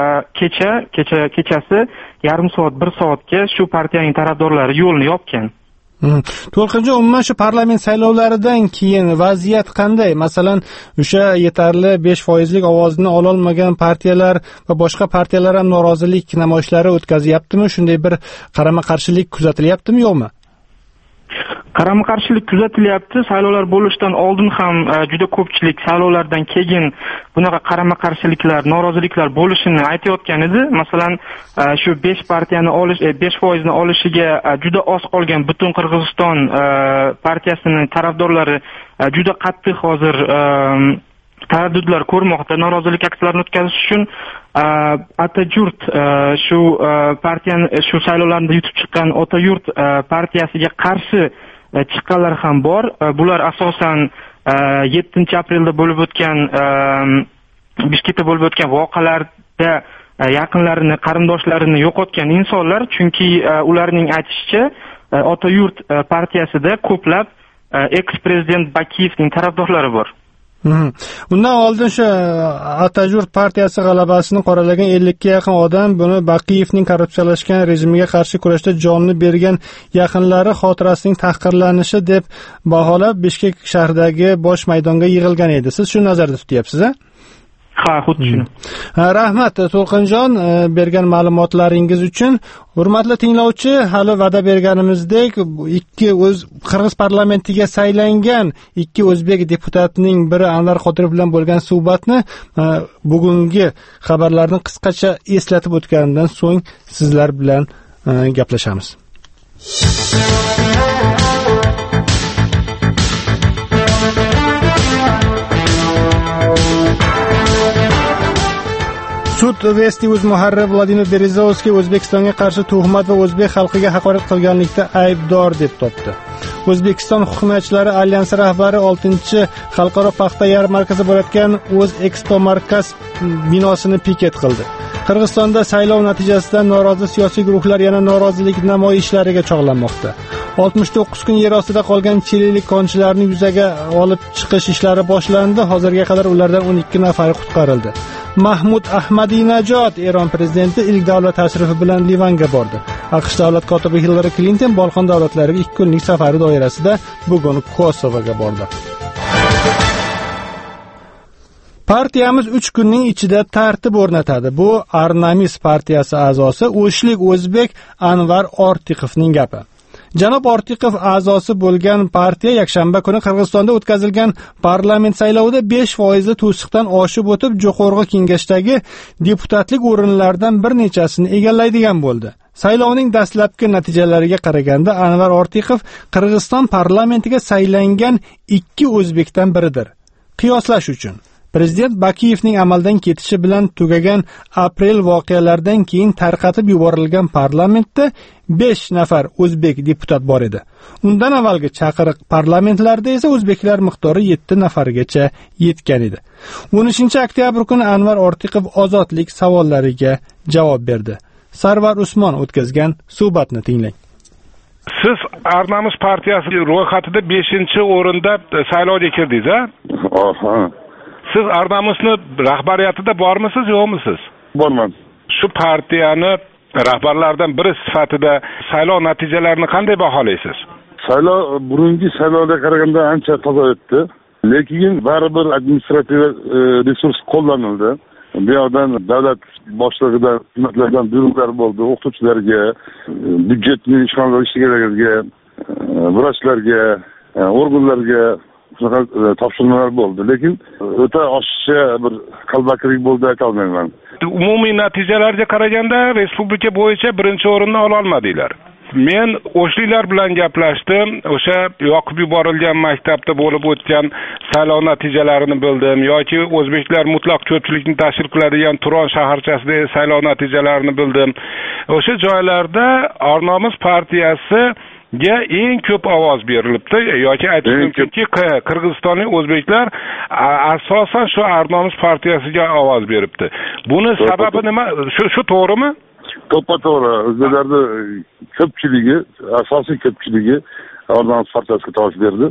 kechasi yarim soat, 1 soatga shu partiyaning tarafdorlari yo'lni yopgan. To'lqinjon, umuman shu parlament saylovlaridan keyin vaziyat qanday? Masalan, o'sha yetarli 5% ovozni ololmagan partiyalar va boshqa partiyalar ham norozilik namoyishlari o'tkazyaptimi? Shunday bir qarama-qarshilik kuzatilyaptimi, yo'qmi? Qarama-qarshilik kuzatilyapti. Saylovlar bo'lishidan oldin ham juda ko'pchilik saylovlardan keyin bunaqa qarama-qarshiliklar, noroziliklar bo'lishini aytayotgan edi. Masalan, shu 5% ni olishiga juda oz qolgan butun Qirg'iziston partiyasining tarafdorlari juda qattiq hozir taraddudlar ko'rmoqda norozilik aksiyalarini o'tkazish uchun. Atajurt shu partiyani shu saylovlarda yutib chiqqan Otayurt partiyasiga qarshi chiqqanlar ham bor. Bular asosan 7-aprelda bo'lib o'tgan Bishkekda bo'lib o'tgan voqealarda yaqinlarini, qarindoshlarini yo'qotgan insonlar, chunki ularning aytishicha Ota yurt partiyasida ko'plab eks-prezident Bakiyevning tarafdorlari bor. Undan oldin shu Atajurt partiyasi g'alabasini qoralagan 50 ga yaqin odam buni Bakiyevning korrupsiyalashgan rejimiga qarshi kurashda jonini bergan yaqinlari xotirasining tahqirlanishi deb baholab Bishkek shahridagi bosh maydonga yig'ilgan edi. Siz shuni nazarda tutyapsiz-a? Ha, xuddi shuni. Rahmat To'lqinjon bergan ma'lumotlaringiz uchun. Hurmatli tinglovchi, hali va'da berganimizdek, Qirg'iz parlamentiga saylangan ikki o'zbek deputatining biri Anvar Qodirov bilan bo'lgan suhbatni bugungi xabarlarni qisqacha eslatib o'tganimdan so'ng sizlar bilan gaplashamiz. Sud Vesti.uz muharrir Vladimir Berezovskiy O'zbekistonga qarshi tuhmat va o'zbek xalqiga haqorat qilganlikda aybdor deb topdi. O'zbekiston hukumatchilari alyansi rahbari 6-xalqaro paxta yarmarkasi bo'layotgan O'zexpo markaz binosini piket qildi. Qirg'izistonda saylov natijasidan norozi siyosiy guruhlar yana norozilik namoyishlariga chog'lanmoqda. 69 kun yer ostida qolgan chililik konchilarni yuzaga olib chiqish ishlari boshlandi. Hozirga qadar ulardan 12 nafari qutqarildi. Mahmud Ahmadinajod Eron prezidenti ilk davlat tashrifi bilan Livanga bordi. AQSh davlat kotibi Hillary Clinton Bolqon davlatlariga 2 kunlik safari doirasida bugun Kosovoga bordi. Partiyamiz 3 kunning ichida tartib o'rnatadi. Bu Arnamis partiyasi a'zosi O'shlik o'zbek Anvar Ortiqovning gapi. Janob Ortiqov a'zosi bo'lgan partiya yakshanba kuni Qirg'izistonda o'tkazilgan parlament saylovida 5% to'siqdan oshib o'tib, Jo'qorg'i kengashdagi deputatlik o'rinlaridan bir nechasini egallaydigan bo'ldi. Saylovning dastlabki natijalariga qaraganda Anvar Ortiqov Qirg'iziston parlamentiga saylangan 2 o'zbekdan biridir. Qiyoslash uchun Prezident Bakiyevning amaldan ketishi bilan tugagan aprel voqealaridan keyin tarqatib yuborilgan parlamentda 5 nafar o'zbek deputat bor edi. Undan avvalgi chaqiriq parlamentlarda esa o'zbeklar miqdori 7 nafargacha yetgan edi. 13-oktyabr kuni Anvar Ortiqov ozodlik savollariga javob berdi. Sarvar Usmon o'tkazgan suhbatni tinglang. Siz Arnamis partiyasi ro'yxatida 5-o'rinda saylovga kirdingiz-a? Aha. Siz Arnamisning rahbariyatida bormisiz, yo'qmisiz? Borman. Shu partiyani rahbarlaridan biri sifatida saylov natijalarini qanday baholaysiz? Saylov burungi saylovga qaraganda ancha toza o'tdi, lekin baribir administrativ resurs qo'llanildi. Bu yerdan davlat boshlig'idan, xizmatlardan buyruqlar bo'ldi, o'qituvchilarga, byudjetning ishg'olchilarga, vrachlarga, organlarga topshirmalar bo'ldi, lekin o'ta oshiqcha bir qalbakirlik bo'ldi ayta olmayman. Umumiy natijalarga qaraganda respublika bo'yicha 1-o'rinni ola olmadinglar. Men o'shliklar bilan gaplashdim. O'sha yoqib yuborilgan maktabda bo'lib o'tgan saylov natijalarini bildim yoki o'zbeklar mutlaq ko'pchilikni tashkil qiladigan Turon shaharchasidagi saylov natijalarini bildim. O'sha joylarda Arnamis partiyasi eng ko'p ovoz berilibdi yoki aytish mumkinki Qirg'izistonlik o'zbeklar asosan shu Arnamis partiyasiga ovoz beribdi. Buni sababi nima? Shu to'g'rimi? To'g'ri. O'zbeklarning ko'pchiligi, asosiy ko'pchiligi Arnamis partiyasiga ovoz berdi.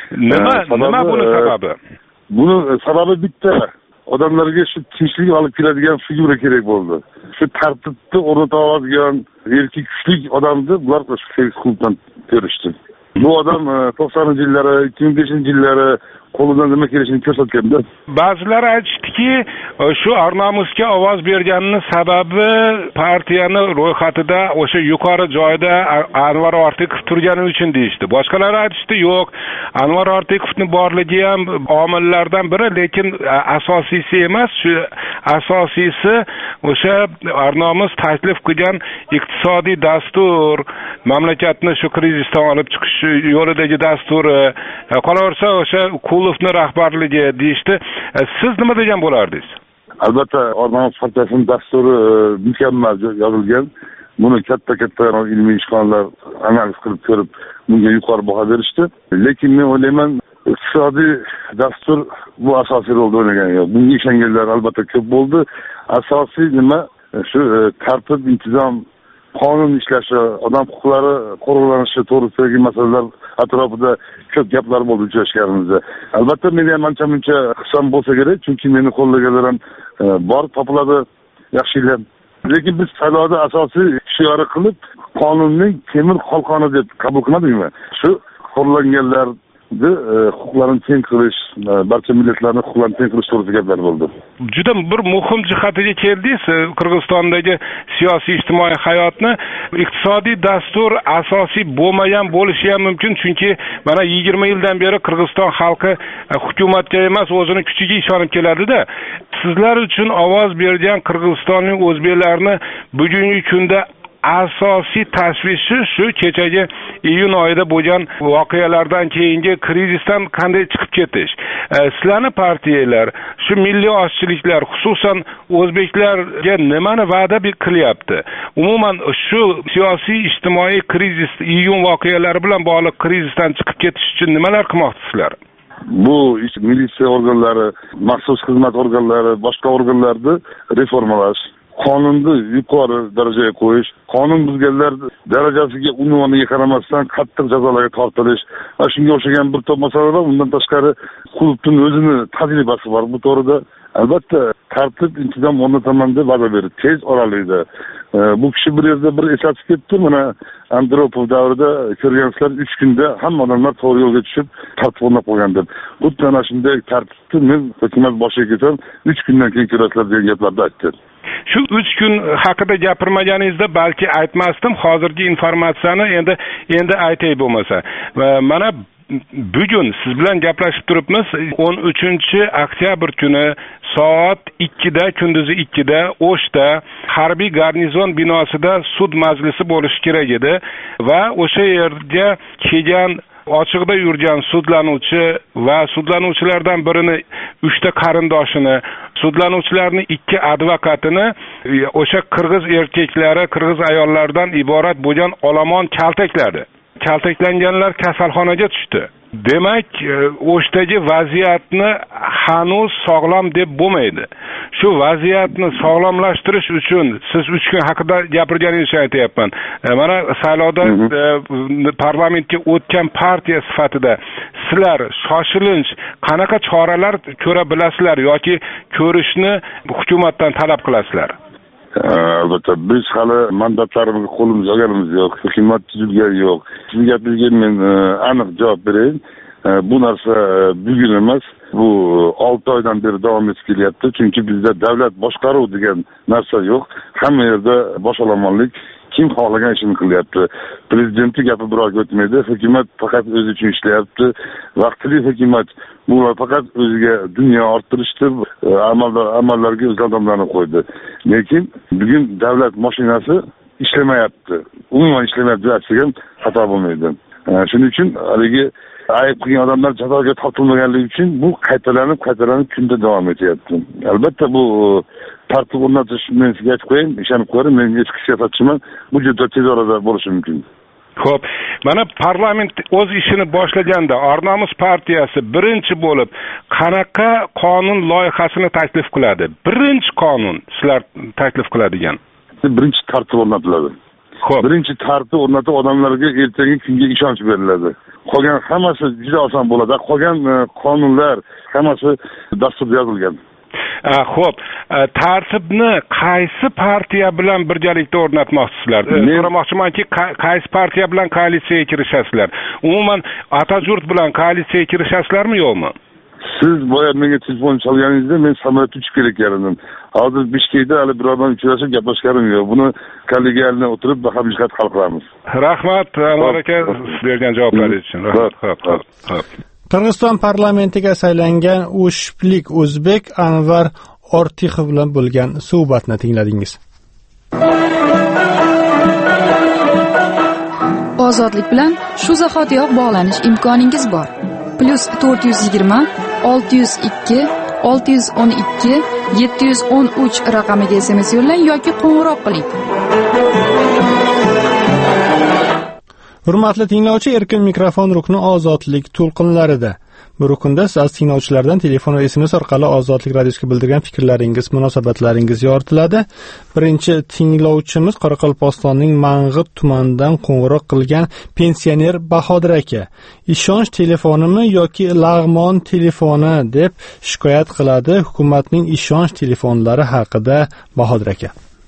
Nima buni sababi? Buni sababi bitta. Odamlarga shu tinchlik olib keladigan figura kerak bo'ldi. Shu tartibni o'rnata oladigan erkak kuchli odamni bular shu klubdan ko'rishdi. Bu odam 90-yillari, 2005-yillari qo'lidan nima kelishini ko'rsatganda. Ba'zilar aytishdiki, shu Arnamisga ovoz berganning sababi partiyani ro'yxatida o'sha yuqori joyda Anvar Ortiqov turgani uchun deyishdi. Boshqalar aytishdi, yo'q, Anvar Ortiqovning borligi ham omillardan biri, lekin asosiysi emas. Shu asosiysi o'sha Arnamis taklif qilgan iqtisodiy dastur, mamlakatni shu krizisdan olib chiqish yo'lidagi dasturi, qolaversa o'sha Kulovning rahbarligi deyishdi. Siz nima degan bo'lardingiz? Albatta, Arnamis partiyasining dasturi mukammal yozilgan. Buni katta ilmiy ishxonalar analiz qilib ko'rib, bunga yuqori baho berishdi. Lekin men o'ylayman, iqtisodiy dastur bu asosiy rolni o'ynagan yo'q. Bunga ishonganlar albatta ko'p bo'ldi. Asosiy nima? shu tartib intizom, qonun ishlashi, odam huquqlari qo'riqlanishi to'g'risidagi masalalar atrofida ko'p gaplar bo'ldi uchrashganimizda. Albatta meni ham ancha-muncha hissam bo'lsa kerak, chunki meni qo'llaganlar ham bor topiladi yaxshilar. Lekin biz saylovda asosiy shiori qilib qonunning temir qalqoni deb qabul qilmadikmi? Shu qo'llanganlarni huquqlarini teng qilish, barcha millatlarning huquqlarini teng qilish to'g'risida gaplar bo'ldi. Juda bir muhim jihatiga keldingiz. Qirg'izistondagi siyosiy ijtimoiy hayotni iqtisodiy dastur asosiy bo'lmagan bo'lishi ham mumkin, chunki mana 20 yildan beri Qirg'iziston xalqi hukumatga emas, o'zining kuchiga ishonib keladi-da. Sizlar uchun ovoz bergan Qirg'izistonning o'zbeklarni bugungi kunda asosiy tashvishi shu kechagi iyun oyida bo'lgan voqealardan keyingi krizisdan qanday chiqib ketish. Sizlarning partiyalar, shu milliy ozchiliklar, xususan o'zbeklarga nimani va'da qilyapti? Umuman shu siyosiy ijtimoiy krizis, iyun voqealari bilan bog'liq krizisdan chiqib ketish uchun nimalar qilmoqchisizlar? Bu militsiya organlari, maxsus xizmat organlari, boshqa organlarni reformalash, qonunni yuqori darajaga qo'yish, qonun buzganlar darajasiga, unvoniga qaramasdan qattiq jazolarga tortilish, shunga o'xshagan bir to'p masalalar. Undan tashqari klubning o'zini tajribasi bor bu to'g'rida. Albatta tartib intizom o'rnataman deb va'da berdi tez oralikda. Bu kishi bir yerda bir eslatib ketdi. Mana Andropov davrida ko'rgansizlar 3 kunda hamma odamlar to'g'ri yo'lga tushib tartib o'rnab qo'ygan deb. Bu ana shunday tartibni men hukumat boshiga kelsam 3 kundan keyin ko'rasizlar degan gaplarni aytdi. Shu 3 kun haqida gapirmaganingizda balki aytmasdim. Hozirgi informatsiyani endi aytay bo'lmasa. Mana bugun siz bilan gaplashib turibmiz. 13-oktyabr kuni soat 2da, kunduzi 2da O'shda harbiy garnizon binosida sud majlisi bo'lishi kerak edi va o'sha yerga kelgan ochiqda yurgan sudlanuvchi va sudlanuvchilardan birini 3 ta qarindoshini, sudlanuvchilarning 2 advokatini o'sha qirg'iz erkaklari, qirg'iz ayollaridan iborat bo'lgan olomon kaltakladi. Kaltaklanganlar kasalxonaga tushdi. Demak, O'shdagi vaziyatni hanuz sog'lom deb bo'lmaydi. Shu vaziyatni sog'lomlashtirish uchun siz 3 kun haqida gapirganingizni aytayapman. Mana saylovda parlamentga o'tgan partiya sifatida sizlar shoshilinch qanaqa choralar ko'ra bilasizlar yoki ko'rishni hukumatdan talab qilasizlar? Albatta biz hali mandatlarimizga qo'limiz olganimiz yo'q, hukumat tuzilgani yo'q. Sizga gapingizga men aniq javob berayin. Bu narsa bugun emas, bu 6 oydan beri davom etib kelyapti. Chunki bizda davlat boshqaruv degan narsa yo'q. Hamma yerda bosh olomonlik, kim xohlagan ishini qilyapti. Prezidentning gapi biroq o'tmaydi. Hukumat faqat o'zi uchun ishlayapti. Vaqtli hukumat bu faqat o'ziga dunyo orttirishdi, amallarga o'z odamlarni qo'ydi. Lekin bugun davlat mashinasi ishlamayapti. Umuman ishlamayapti desa ham xato bo'lmaydi. Shuning uchun haligi ayb qilgan odamlar jazoga tortilmaganligi uchun bu qaytalanib kunda davom etyapti. Albatta bu tartib o'rnatish, men sizga aytib qo'ying, ishonib qo'ying, men eski siyosatchiman, bu juda tez orada bo'lishi mumkin. Xo'p, mana parlament o'z ishini boshlaganda Ornomus partiyasi birinchi bo'lib qanaqa qonun loyihasini taklif qiladi? Birinchi qonun sizlar taklif qiladigan. Birinchi tartib o'rnatiladi. Xo'p, birinchi tartib o'rnatib odamlarga ertangi kunga ishonch beriladi. Qolgan hammasi juda oson bo'ladi. Qolgan qonunlar hammasi dasturda yozilgan. Xo'p, tartibni qaysi partiya bilan birgalikda o'rnatmoqchisizlar? So'ramoqchimanki, qaysi partiya bilan koalitsiyaga kirishasizlar? Umuman Atajurt bilan koalitsiyaga kirishasizlarmi yo'qmi? Siz boya menga telefon chalganingizda men samolyotga uchib kelayotgandim. Hozir Bishkekda hali birodan uchrashib gaplashganim yo'q. Buni kollegialni o'tirib baham jihat hal qilamiz. Rahmat, Anvar aka, bergan javoblaringiz uchun. Xo'p. Qirg'iziston parlamentiga saylangan o'shlik o'zbek Anvar Ortiqov bilan bo'lgan suhbatni tingladingiz. Ozodlik bilan shu zahotiyoq bog'lanish imkoningiz bor. +420 602 612 713 raqamiga SMS yo'llang yoki qo'ng'iroq qiling. Hurmatli tinglovchi, erkin mikrofon rukni ozodlik to'lqinlarida Bir kunda siz aziz tinglovchilardan telefon va SMS orqali Ozodlik radiosiga bildirgan fikrlaringiz, munosabatlaringiz yoritiladi. Birinchi tinglovchimiz Qoraqalpog'istonning Mang'it tumanidan qo'ng'iroq qilgan pensioner Bahodir aka. Ishonch telefonimi yoki lag'mon telefoni deb shikoyat qiladi hukumatning ishonch telefonlari haqida Bahodir aka.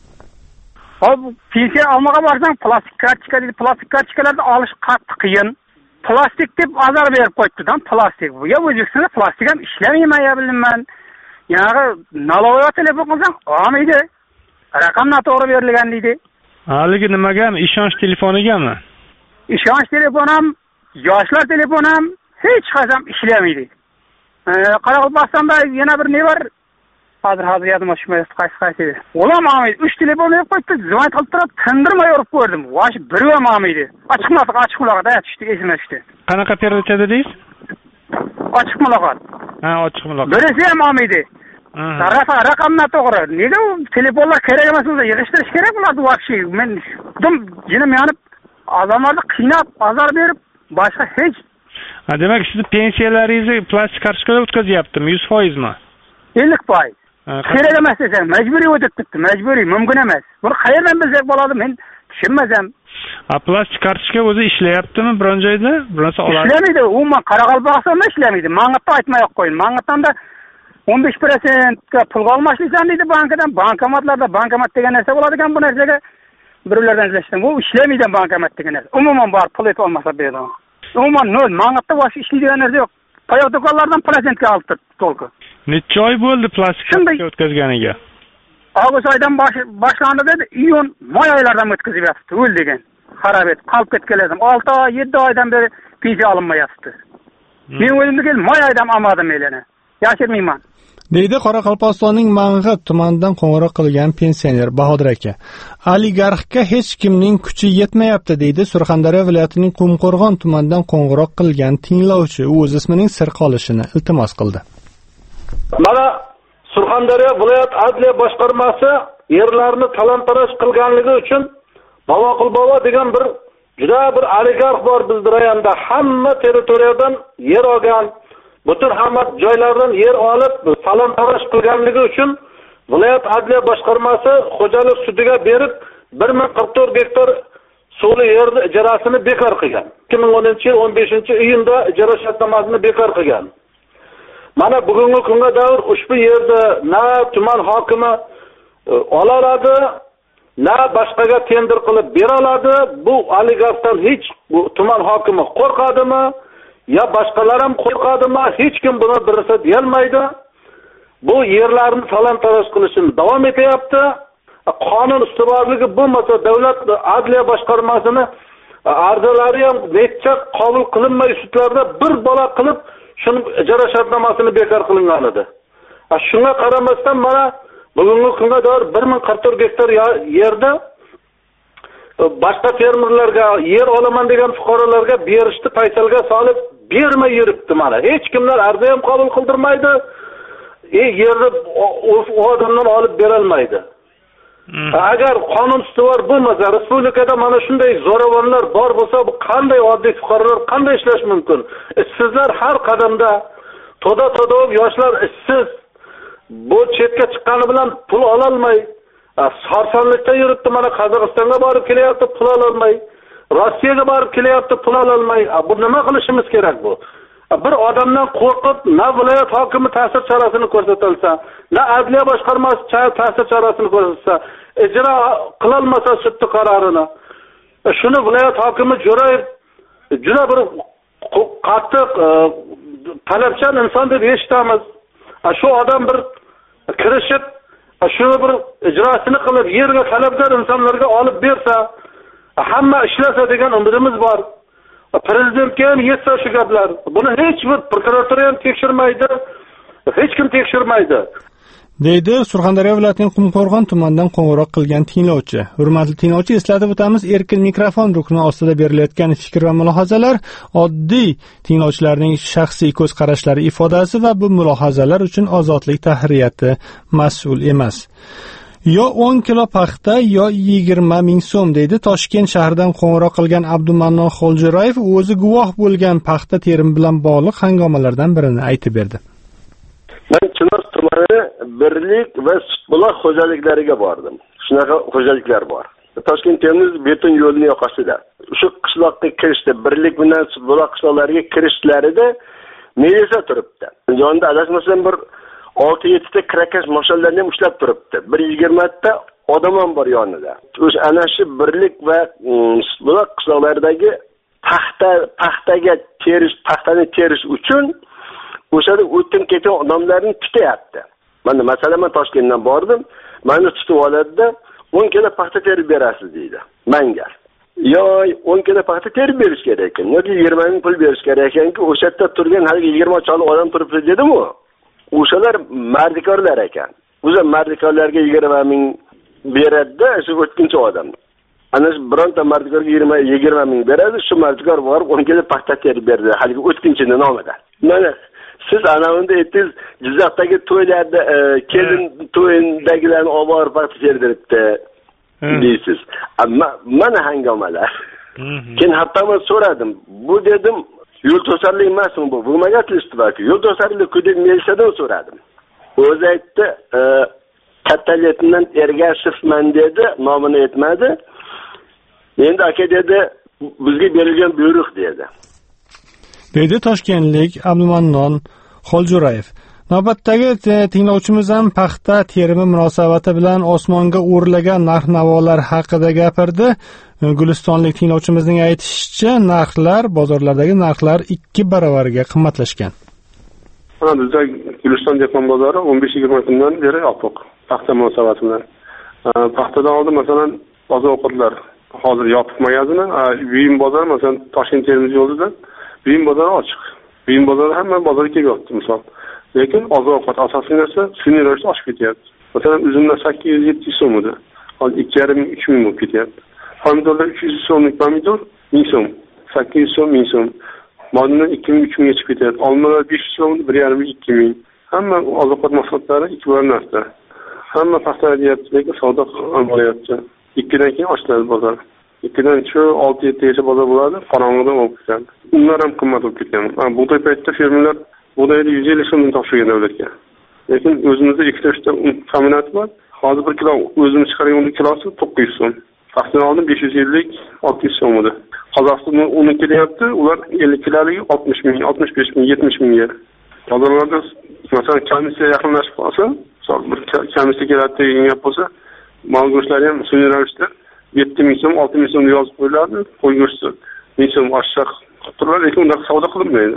Hop, pensiya olmoqqa borsang, plastik kartochkalarni olish qattiq qiyin. Plastik deb azar berib qo'yibdi-dan, plastik. Bu ya O'zbekistonda plastik ham ishlamayman ya bilmayman. Yana naloga telefon qilsam, olmaydi. Raqam noto'g'ri berilgan deydi. Haligi nimagami? Ishonch telefonigami? Ishonch telefoni ham, yoshlar telefoni ham hech qachon ishlamaydi. Qoraqalpog'istonda yana bir ne bor? Hozir yadıma düşmeyesi qaysi. Olam olmaydi. 3 telefon berib qo'yibdi, zvon qilib turib, tindirmay urib ko'rdim. Vosh biri ham olmaydi. Ochiq quloqda tushdi, esimga tushdi. Qanaqa perdacha dedingiz? Ochiq muloqot. Ha, ochiq muloqot. Birisi ham olmaydi. Raqam noto'g'ri. Nega u telefonlar kerak emas bo'lsa, yig'ishtirish kerak bo'ladi voqshi. Men jinim yonib, odamlarni qiynab, azor berib, boshqa hech. Demak, siz pensiyalaringizni plastik kartochkaga o'tkazyaptimi? 100% mi? 50%. Kerak emas desam, majburiy o'tibdi, majburiy, mumkin emas. Buni qayerdan bilsak bo'ladi, men tushunmasam. Plastik kartochka o'zi ishlayaptimi biron joyda? Bironsa oladi. Ishlamaydi, umuman Qoraqalpog'istonda ishlamaydi. Mang'itda aytmay qo'yin. Mang'itda 15% ga pul olmaslisan deydi bankadan. Bankomat degan narsa bo'ladigan bu narsaga birlardan izlashdim. Bu ishlamaydi bankomat degan narsa. Umuman bor, pul et olmasa beradi. Umuman nol, Mang'itda boshqa ishlaydigan narsa yo'q. Qo'yoq do'konlardan prosentga oldi to'lqi. Necha oy bo'ldi plastik kartochka o'tkazganiga? Avgust oydan boshlandi dedi, iyun, may oylardan o'tkazib yotibdi, o'l degan. Xarab et, qolib ketgandim. 6 oy, 7 oydan beri pensiya olinmayapti. Men o'zimga may oydan olmadim elini. Yashirmayman. Deydi Qoraqalpog'istonning Mang'it tumanidan qo'ng'iroq qilgan pensioner Bahodir aka. Oligarxga hech kimning kuchi yetmayapti deydi Surxondaryo viloyatining Qumqo'rg'on tumanidan qo'ng'iroq qilgan tinglovchi. U o'z ismining sir qolishini iltimos qildi. Mana Surxondaryo viloyat adliya boshqarmasi yerlarni talon-taroj qilganligi uchun Bavoqulbobo degan juda bir oligarx bor bizning rayonda. Hamma territoriyadan yer olgan, butun hamma joylardan yer olib, talon-taroj qilganligi uchun viloyat adliya boshqarmasi xo'jalik sudiga berib 1044 gektar suvli yerni ijarasini bekor qilgan. 2010-yil 15-iyunda ijara shartnomasini bekor qilgan. Mana bugungi kunga davr ushbu yerda na tuman hokimi ola oladi, na boshqaga tender qilib bera oladi. Bu oligarxdan hech tuman hokimi qo'rqadimi? Ya boshqalar ham qo'rqadimi? Hech kim buni birisi deyolmaydi. Bu yerlarni talon-taroj qilishini davom etyapti. Qonun ustuvorligi bo'lmasa davlat adliya boshqarmasini arzolari ham necha qabul qilinmay sudlarda bir bola qilib shuni ijara shartnomasini bekor qilingan edi. Shunga qaramasdan mana bugungi kunga doir 1044 gektar yerda boshqa fermerlarga yer olaman degan fuqarolarga berishni paysalga solib bermay yuribdi mana. Hech kimlar arza ham qabul qildirmaydi. Yerni odamdan olib bera olmaydi. Agar qonun ustuvor bo'lmasa, respublikada mana shunday zo'ravonlar bor bo'lsa, bu qanday oddiy fuqarolar qanday ishlash mumkin? Ishsizlar har qadamda to'da yoshlar ishsiz. Bu chetga chiqqani bilan pul ola olmay, sarsonlikda yuribdi, mana Qozog'istonga borib kelyapti, pul ola olmay, Rossiyaga borib kelyapti, pul ola olmay. Bu nima qilishimiz kerak bu? Bir odamdan qo'rqib, na viloyat hokimi ta'sir chorasini ko'rsatilsa, na adliya boshqarmasi ta'sir chorasini ko'rsatsa, ijro qila olmasa sudning qarorini. Shuni viloyat hokimi Jo'rayev juda bir qattiq talabchan inson deb eshitamiz. Shu odam bir kirishib, shuni bir ijrosini qilib, yerga talabgor insonlarga olib bersa, hamma ishlasa degan umidimiz bor. Prezidentga ham yetsa shu gaplar. Buni hech bir prokuratura ham tekshirmaydi, hech kim tekshirmaydi. Deydi Surxondaryo viloyatining Qumqo'rg'on tumanidan qo'ng'iroq qilgan tinglovchi. Hurmatli tinglovchi, eslatib o'tamiz, erkin mikrofon rukni ostida berilayotgan fikr va mulohazalar oddiy tinglovchilarning shaxsiy ko'z qarashlari ifodasi va bu mulohazalar uchun Ozodlik tahririyati mas'ul emas. yo 10 kilo paxta yo 20 ming so'm, deydi Toshkent shahridan qo'ng'iroq qilgan Abdumannon Xoljo'rayev. O'zi guvoh bo'lgan paxta terimi bilan bog'liq hangomalardan birini aytib berdi. Men Chinoz tumani birlik va sutbuloq xo'jaliklariga bordim. Shunaqa xo'jaliklar bor. Toshkent Termiz beton yo'lini yoqasida. Shu qishloqqa kirishda birlik bilan sutbuloq qishloqlariga kirishlarida militsiya turibdi. Yonida adashmasam bir 6-7 ta kirakash mashallarni ham ushlab turibdi. 120 ta odam ham bor yonida. O'sha ana shu birlik va sutbuloq qishloqlaridagi paxtani terish uchun o'shada o'tib ketgan odamlarni tutyapti. Mana masalan men Toshkentdan bordim, meni tutib oladi-da 10 kilo paxta terib berasiz deydi. Menga. Yo 10 kilo paxta terib berish kerak ekan. Yoki 20 ming pul berish kerak ekanki, o'sha yerda turgan hali 20 choli odam turibdi dedim-ku. O'shalar mardikorlar ekan. O'sha mardikorlarga 20 ming beradi-da, shu o'tkinchi odam. Ana shu bironta mardikorga 20 ming beradi, shu mardikor borib 10 kilo paxta terib berdi, hali o'tkinchining nomida. Mana siz ana unda aytdingiz, Jizzaxdagi to'ylarda kelin to'yindagilarni olib paxta terdiribdi deysiz. Mana hangomalar. Keyin hattoman so'radim. Bu dedim, yo'l to'sarlik emasmi bu? Bo'lmagan atlishdi balki. Yo'l to'sarlik kudek militsiyadan so'radim. O'zi aytdi, Kattaletdan Ergashevman dedi, nomini aytmadi. Endi aka dedi, bizga berilgan buyruq dedi. Deydi Toshkentlik Abdumannon Xoljo'rayev. Navbatdagi tinglovchimiz ham paxta terimi munosabati bilan osmonga o'rlagan narx-navolar haqida gapirdi. Gulistonlik tinglovchimizning aytishicha, narxlar, bozorlardagi narxlar 2 baravariga qimmatlashgan. Mana bizda Guliston dehqon bozori 15-20 kundan beri yopiq. Paxta munosabati bilan. Paxtadan oldin masalan oziq-ovqatlar hozir yopiq magazini, Buyum bozor masalan Toshkent Termiz yo'lida Buyum bozori ochiq. Buyum bozori hamma bozorga kelyapti misol. Lekin oziq-ovqat asosiy narsa sun'iy ravishda oshib ketyapti. Masalan, uzumlar 800-700 so'm edi. Hozir 2,5-3 ming bo'lib ketyapti. Pomidorlar 300 so'mlik pomidor 1000 so'm, 800 so'm, 1000 so'm. Modindan 2000-3 mingga chiqib ketyapti. Olmalar 500 so'm, 1,5-2 ming. Hamma oziq-ovqat mahsulotlari 2 barobar narxda. Hamma paxta deyapti, lekin savdo bo'lyapti. 2dan keyin ochiladi bozor. 2dan shu 6-7 gacha bozor bo'ladi, qorong'idan olib ketadi. Unlar ham qimmat bo'lib ketgan. Bug'doy paytida fermerlar bug'doyni 150 so'mdan topshirgan davlatga. Lekin o'zimizda 2-3 ta ta'minot bor. Hozir 1 kilo o'zimiz chiqargan kilosi 900 so'm. Paxtadan oldin 550-600 so'm edi. Qozog'istondan 10 kelyapti, ular 50 kiloligi 60 ming, 65 ming, 70 mingga. Bozorlarda masalan komissiya yaqinlashib qolsa, bir komissiya keladi degan gap bo'lsa, mol go'shtlari ham sun'iy ravishda 7 ming so'm, 6 ming so'm yozib qo'yiladi, qo'y go'shti 1000 so'm oshsaq turlar, lekin unda savdo qilinmaydi.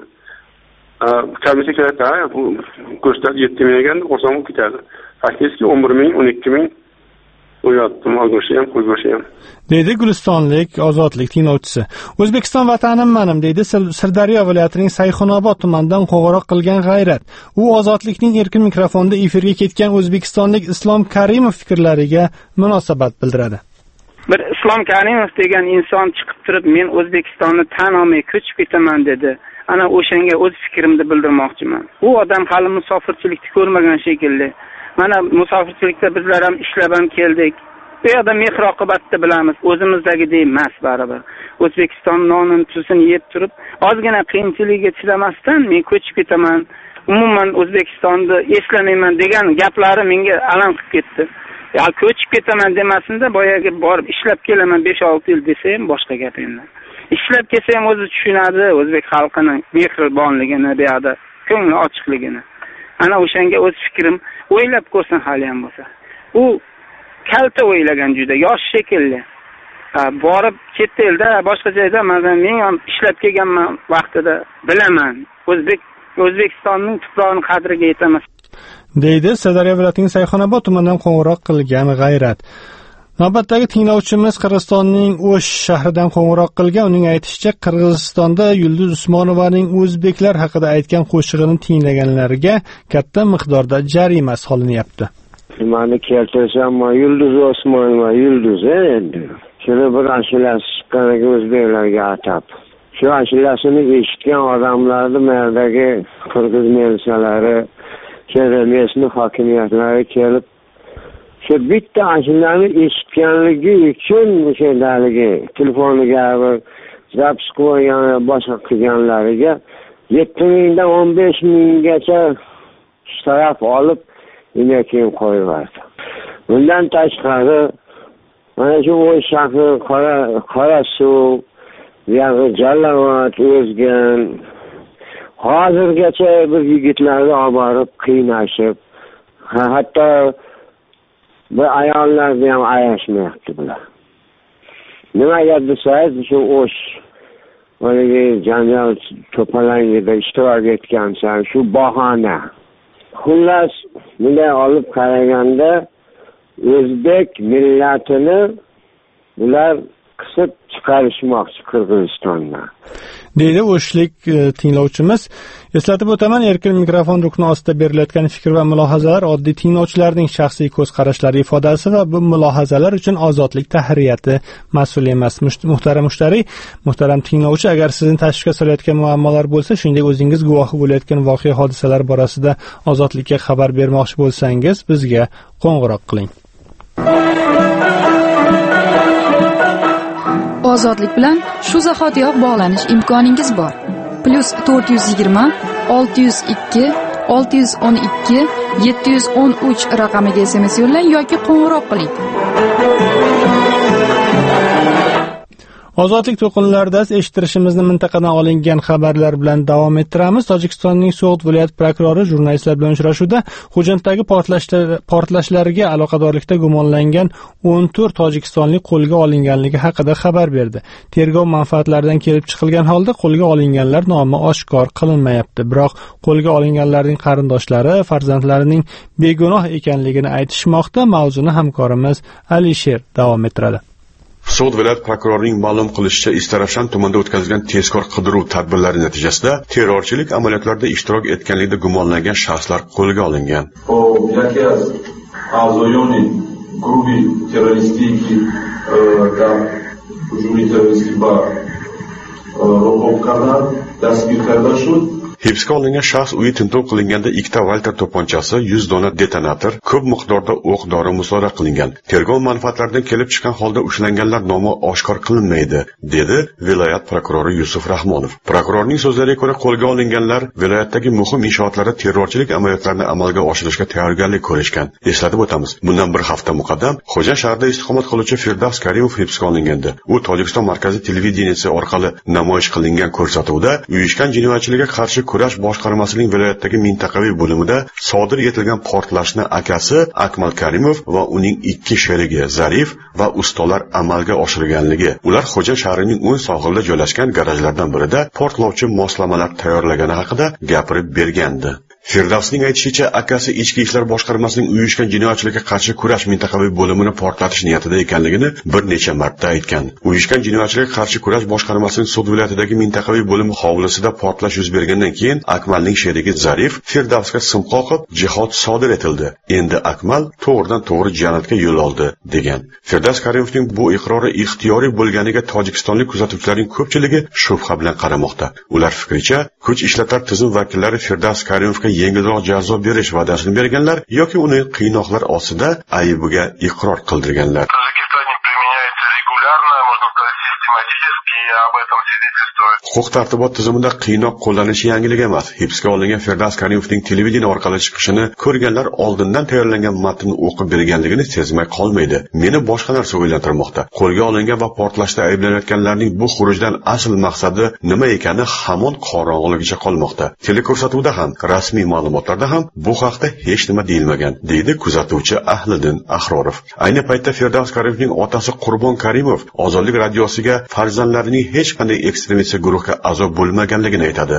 Komissiya keladi, bu go'shtlar 7 ming ekan, qo'shib ketadi. Faktiski 11 ming, 12 ming o'yapti, mol go'shti ham, qo'y go'shti ham. Deydi Gulistonlik ozodlik tinglovchisi. O'zbekiston vatanim menim, deydi Sirdaryo viloyatining Sayxunobod tumanidan qo'ng'iroq qilgan G'ayrat. U ozodlikning erkin mikrofonda efirga ketgan o'zbekistonlik Islom Karimov fikrlariga munosabat bildiradi. Bir Islom Karimov degan inson chiqib turib, men O'zbekistonni tan olmay ko'chib ketaman dedi. Ana o'shanga o'z fikrimni bildirmoqchiman. U odam hali musofirchilikni ko'rmagan shekilli. Mana musofirchilikda bizlar ham ishlab ham keldik. Bu yerda mehr-oqibatni bilamiz, o'zimizdagidek emas baribir. O'zbekiston nonini tuzini yeb turib, ozgina qiyinchilikka chidamasdan men ko'chib ketaman. Umuman O'zbekistonni eslamayman degan gaplari menga alam qilib ketdi. Ya ko'chib ketaman demasinda, boyaga borib ishlab kelaman 5-6 yil desa ham boshqa gap endi. Ishlab kelsa ham o'zi tushunadi o'zbek xalqining mehribonligini, bu yerda ko'ngli ochiqligini. Ana o'shanga o'z fikrim, o'ylab ko'rsin hali ham bo'lsa. U kalta o'ylagan juda, yosh shekilli. Borib chet elda, boshqa joyda men ham ishlab kelganman vaqtida bilaman. O'zbekistonning tuprog'ining qadriga yetaman. Deydi Sirdaryo viloyatining Sayxunobod tumanidan qo'ng'iroq qilgan G'ayrat. Navbatdagi tinglovchimiz Qirg'izistonning O'sh shahridan qo'ng'iroq qilgan. Uning aytishicha, Qirg'izistonda Yulduz Usmonovaning o'zbeklar haqida aytgan qo'shig'ini tinglaganlarga katta miqdorda jarima solinyapti. Mani keltirsam, Yulduz Usmonova Yulduz endi. Shuni bir ashulasi chiqqaniga o'zbeklarga atab. Shu ashulasini eshitgan odamlarni merdagi Qirg'iz militsiyalari, Keremesni hokimiyatlari kelib shu bitta ashulani eshitganligi uchun o'sha haligi telefoniga zapis qo'ygan boshqa qilganlariga 7 mingdan 15 minggacha shtaraf olib yana keyin qo'yibdi. Bundan tashqari mana shu O'sh shahri Qorasuv, yog'i Jalovat o'zgan hozirgacha bir yigitlarni olib borib qiynashib, hatto bir ayollarni ham ayashmayapti bular. Nimaga desangiz, shu O'sh haligi janjal to'polangida ishtirok etgansan, shu bahona. Xullas, bunday olib qaraganda o'zbek millatini bular qisib chiqarishmoqchi Qirg'izistondan. Deydi o'shlik tinglovchimiz. Eslatib o'taman, erkin mikrofon rukni ostida berilayotgan fikr va mulohazalar oddiy tinglovchilarning shaxsiy ko'z qarashlari ifodasi va bu mulohazalar uchun ozodlik tahriyati mas'ul emas. Muhtaram mushtariy, muhtaram tinglovchi, agar sizni tashvishga solayotgan muammolar bo'lsa, shuningdek o'zingiz guvohi bo'layotgan voqea hodisalar borasida ozodlikka xabar bermoqchi bo'lsangiz, bizga qo'ng'iroq qiling. Ozodlik bilan shu zahotiyoq bog'lanish imkoningiz bor. +420 602 612 713 raqamiga SMS yo'llang yoki qo'ng'iroq qiling. Ozodlik to'lqinlarida eshittirishimizni mintaqadan olingan xabarlar bilan davom ettiramiz. Tojikistonning So'g'd viloyat prokurori jurnalistlar bilan uchrashuvda Xo'jandagi portlashlarga aloqadorlikda gumonlangan 14 tojikistonlik qo'lga olinganligi haqida xabar berdi. Tergov manfaatlaridan kelib chiqilgan holda qo'lga olinganlar nomi oshkor qilinmayapti. Biroq qo'lga olinganlarning qarindoshlari farzandlarining begunoh ekanligini aytishmoqda. Mavzuni hamkorimiz Alisher davom ettiradi. So'g'd viloyat prokurorining ma'lum qilishicha, Istarafshan tumanida o'tkazilgan tezkor qidiruv tadbirlari natijasida terrorchilik amaliyotlarida ishtirok etganlikda gumonlangan shaxslar qo'lga olingan. Яке аз a'zoyoni grupi terroristiki da hujumi terroristik ba ro'yxatdan dastgir karda shud. Hibsga olingan shaxs uyi tintuv qilinganda 2 Walter to'pponchasi, 100 dona detonator, ko'p miqdorda o'q-dori musodara qilingan. Tergov manfaatlaridan kelib chiqqan holda ushlanganlar nomi oshkor qilinmaydi, dedi viloyat prokurori Yusuf Rahmonov. Prokurorning so'zlariga ko'ra, qo'lga olinganlar viloyatdagi muhim inshootlarda terrorchilik amaliyotlarini amalga oshirishga tayyorgarlik ko'rishgan. Eslatib o'tamiz, bundan bir hafta muqaddam Xo'jand shahrida istiqomat qiluvchi Firdavs Karimov hibsga olingandi. U Tojikiston markaziy televideniyasi orqali namoyish qilingan ko'rsatuvda uyushgan jinoyatchilikka qarshi kurash boshqarmasining viloyatdagi mintaqaviy bo'limida sodir etilgan portlashni akasi Akmal Karimov va uning 2 sherigi Zarif va ustolar amalga oshirganligi, ular Xo'jand shahrining 10 sohilida joylashgan garajlardan birida portlovchi moslamalar tayyorlagani haqida gapirib bergandi. Firdavsning aytishicha, akasi ichki ishlar boshqarmasining uyushgan jinoyatchilikka qarshi kurash mintaqaviy bo'limini portlatish niyatida ekanligini bir necha marta aytgan. Uyushgan jinoyatchilikka qarshi kurash boshqarmasining So'g'd viloyatidagi mintaqaviy bo'limi hovlisida portlash yuz bergandan keyin Akmalning sherigi Zarif Firdavsga sim qoqib, jihod sodir etildi. Endi Akmal to'g'ridan to'g'ri jannatga yo'l oldi, degan. Firdavs Karimovning bu iqrori ixtiyoriy bo'lganiga tojikistonlik kuzatuvchilarning ko'pchiligi shubha bilan qaramoqda. Ular fikricha, kuch ishlatar tizim vakillari Firdavs Karimovga yengilroq jazo berish va'dasini berganlar yoki uni qiynoqlar ostida aybiga iqror qildirganlar. Huquq-tartibot tizimida qiynoq qo'llanishi yangilik emas. Hibsga olingan Firdavs Karimovning televideniya orqali chiqishini ko'rganlar oldindan tayyorlangan matnni o'qib berganligini sezmay qolmaydi. Meni boshqa narsa o'ylantirmoqda. Qo'lga olingan va portlashda ayblanayotganlarning bu xurujdan asl maqsadi nima ekani hamon qorong'uligicha qolmoqda. Teleko'rsatuvda ham, rasmiy ma'lumotlarda ham bu haqda hech nima deyilmagan, deydi kuzatuvchi Ahliddin Ahrorov. Ayni paytda Firdavs Karimovning otasi Qurbon Karimov ozodlik radiosiga farzandlarining hech qanday ekstremist guruhga a'zo bo'lmaganligini aytadi.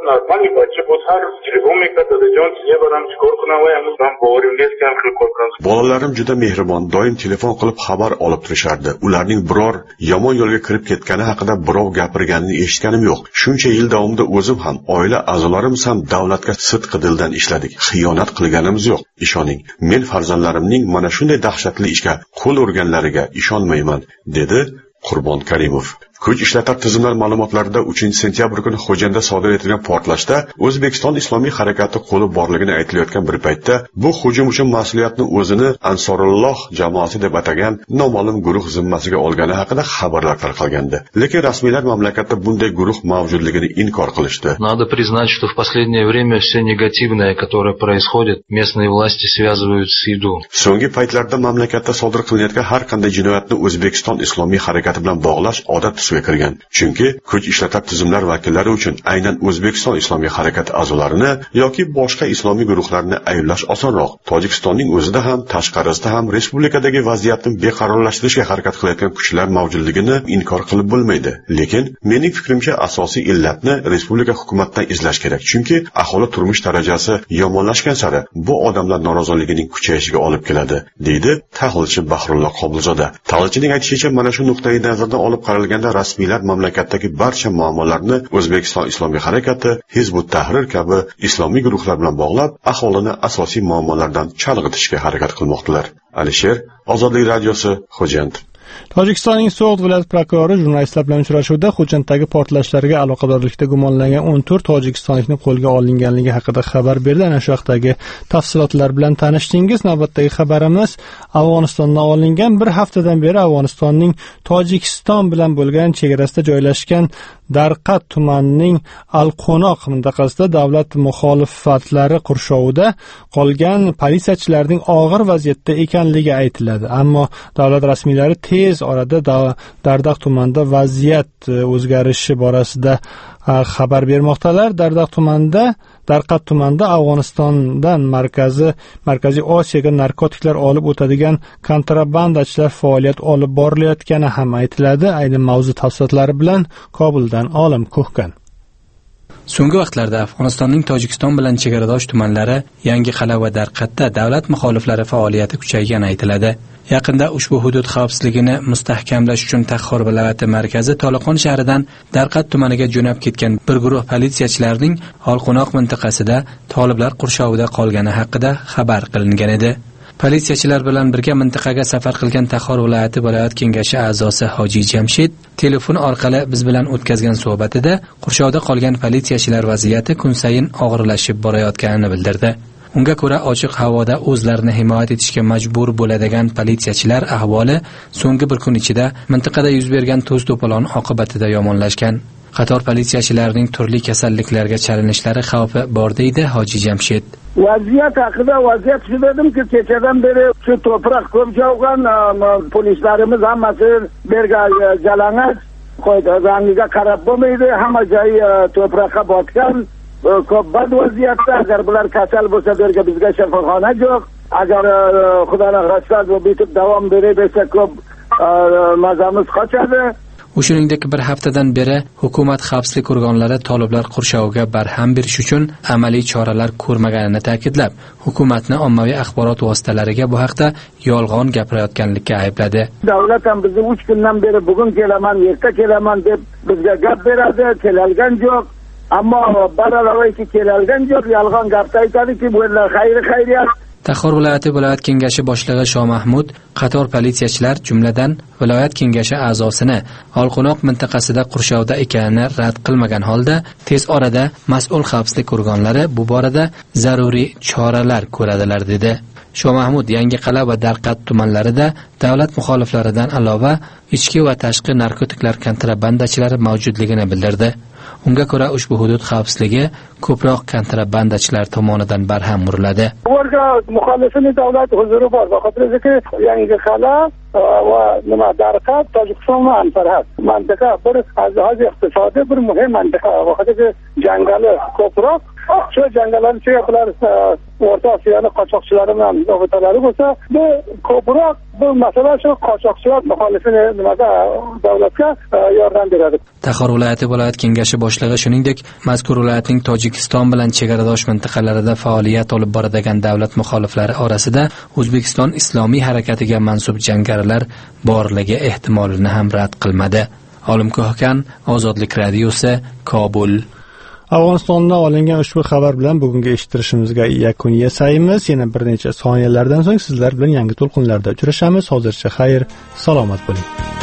Bolalarim juda mehribon, doim telefon qilib xabar olib turishardi. Ularning biror yomon yo'lga kirib ketgani haqida birov gapirganini eshitganim yo'q. Shuncha yil davomida o'zim ham, oila a'zolarimiz ham davlatga sidqi dildan ishladik. Xiyonat qilganimiz yo'q. Ishoning, men farzandlarimning mana shunday dahshatli ishga qo'l urganlariga ishonmayman, dedi Qurbon Karimov. Kuch ishlatar tizimlar ma'lumotlarida 3-sentyabr kuni Xo'jandda sodir etilgan portlashda O'zbekiston Islomiy harakati qo'li borligini aytilayotgan bir paytda bu hujum uchun mas'uliyatni o'zini Ansorulloh jamoasi deb atagan noma'lum guruh zimmasiga olgani haqida xabarlar tarqalgandi. Lekin rasmiylar mamlakatda bunday guruh mavjudligini inkor qilishdi. Надо признать, что в последнее время все негативное, которое происходит, местные власти связывают с еду. So'nggi paytlarda mamlakatda sodir qilinayotgan har qanday jinoyatni O'zbekiston Islomiy harakati bilan bog'lash odat tusiga kirgan. Chunki kuch ishlatar tizimlar vakillari uchun aynan O'zbekiston Islomiy harakati a'zolarini yoki boshqa islomiy guruhlarni ayblash osonroq. Tojikistonning o'zida ham, tashqarisida ham respublikadagi vaziyatni beqarorlashtirishga harakat qilayotgan kuchlar mavjudligini inkor qilib bo'lmaydi. Lekin mening fikrimcha asosiy illatni respublika hukumatidan izlash kerak. Chunki aholi turmush darajasi yomonlashgan sari bu odamlar noroziligining kuchayishiga olib keladi, deydi tahlilchi Bahrulloh Qobilzoda. Tahlilchining aytishicha, mana shu nuqtai nazardan olib qaralganda rasmiylar mamlakatdagi barcha muammolarni O'zbekiston Islomiy harakati, Hizbut Tahrir kabi islomiy guruhlar bilan bog'lab, aholini asosiy muammolardan chalg'itishga harakat qilmoqdalar. Alisher, Ozodlik radiosi, Xo'jand. Tojikistonning So'g'd viloyat prokurori jurnalistlar bilan uchrashuvda Xo'janddagi portlashlarga aloqadorlikda gumonlangan 14 tojikistonlikni qo'lga olinganligi haqida xabar berdi. Ana shu haqdagi tafsilotlar bilan tanishdingiz. Navbatdagi xabarimiz Afg'onistondan olingan. Bir haftadan beri Afg'onistonning Tojikiston bilan bo'lgan chegarasida joylashgan Darqat tumanining Al-Qo'noq mintaqasida davlat muxolifatlari qurshovida qolgan politsiyachilarning og'ir vaziyatda ekanligi aytiladi. Ammo davlat rasmiylari tez orada Dardaq tumanida vaziyat o'zgarishi borasida xabar bermoqdalar. Darqat tumanida Afg'onistondan Markaziy Osiyoga narkotiklar olib o'tadigan kontrabandachilar faoliyat olib borilayotgani ham aytiladi. Ayni mavzu tafsilotlari bilan Kobuldan Olim Ko'hkan. So'nggi vaqtlarda Afg'onistonning Tojikiston bilan chegaradosh tumanlari Yangi Qal'a va Darqatda davlat muxoliflari faoliyati kuchaygani aytiladi. Yaqinda ushbu hudud xavfsizligini mustahkamlash uchun Taxor viloyati markazi Toliqon shahridan Darqat tumaniga jo'nab ketgan bir guruh politsiyachilarning Al-Qo'noq mintaqasida toliblar qurshovida qolgani haqida xabar qilingan edi. Politsiyachilar bilan birga mintaqaga safar qilgan Taxor viloyati viloyat kengashi a'zosi Hoji Jamshid telefon orqali biz bilan o'tkazgan suhbatida qurshovda qolgan politsiyachilar vaziyati kun sayin og'irlashib borayotganini bildirdi. Unga ko'ra ochiq havoda o'zlarini himoya etishga majbur bo'ladigan politsiyachilar ahvoli so'nggi bir kun ichida mintaqada yuz bergan to'z-to'polon oqibatida yomonlashgan. Qator politsiyachilarning turli kasalliklarga chalinishlari xavfi bor deydi Hoji Jamshid. Vaziyat haqida shu dedimki, kechadan beri shu to'proq ko'p jog'gan polislarimiz hammasi berga jalang'ach rangiga qarab bo'lmaydi, hamma joy to'proqqa botgan. Ko'p bad vaziyatda, agar bular kasal bo'lsa berga bizga shifoxona yo'q. Agar xudoning xohlasa bu bitib davom beraversa ko'p mazamiz qochadi. Shuningdek, bir haftadan beri hukumat xavfsizlik organlari toliblar qurshoviga barham berish uchun amaliy choralar ko'rmaganini ta'kidlab, hukumatni ommaviy axborot vositalariga bu haqda yolg'on gapirayotganlikka aybladi. Davlat ham bizni 3 kundan beri bugun kelaman, erta kelaman deb bizga gap beradi, kelgan yo'q. Ammo baralavoyki kelgan yo'q, yolg'on gapda aytadiki, bu yerlar xayriyat. Taxor viloyati viloyat kengashi boshlig'i Shoh Mahmud qator politsiyachilar jumladan viloyat kengashi a'zosini Al-Qo'noq mintaqasida qurshovda ekanini rad qilmagan holda tez orada mas'ul xavfsizlik organlari bu borada zaruriy choralar ko'radilar dedi. Shoh Mahmud Yangi Qal'a va Darqat tumanlarida davlat muxoliflaridan alova ichki va tashqi narkotiklar kontrabandachilari mavjudligini bildirdi. Unga ko'ra ushbu hudud xavfsizligi ko'proq kontrabandachilar tomonidan barham uriladi. Ularga muxolifini davlat huzuri bor. Faqatki Yangi Qal'a va Darqat Tojikiston mantiqa bir az iqtisodiy bir muhim mantiqa. Faqatki jangali ko'proq shu jangalarni chegalar O'rta Osiyoning qochoqchilari bilan o'rtalari bo'lsa, bu ko'proq bu masala shu qochoqchilar muxolifini davlatga yordam beradi. Taxor viloyati viloyat kengashi boshlig'i shuningdek, mazkur viloyatning Tojikiston bilan chegaradosh mintaqalarida faoliyat olib boradigan davlat muxoliflari orasida O'zbekiston Islomiy harakatiga mansub jangarilar borligi ehtimolini ham rad qilmadi. Olim Ko'hkan, Ozodlik radiosi, Kobul. Afg'onistondan olingan ushbu xabar bilan bugungi eshittirishimizga yakun yasaymiz. Yana bir necha soniyalardan so'ng sizlar bilan yangi to'lqinlarda uchrashamiz. Hozircha xayr, salomat bo'ling.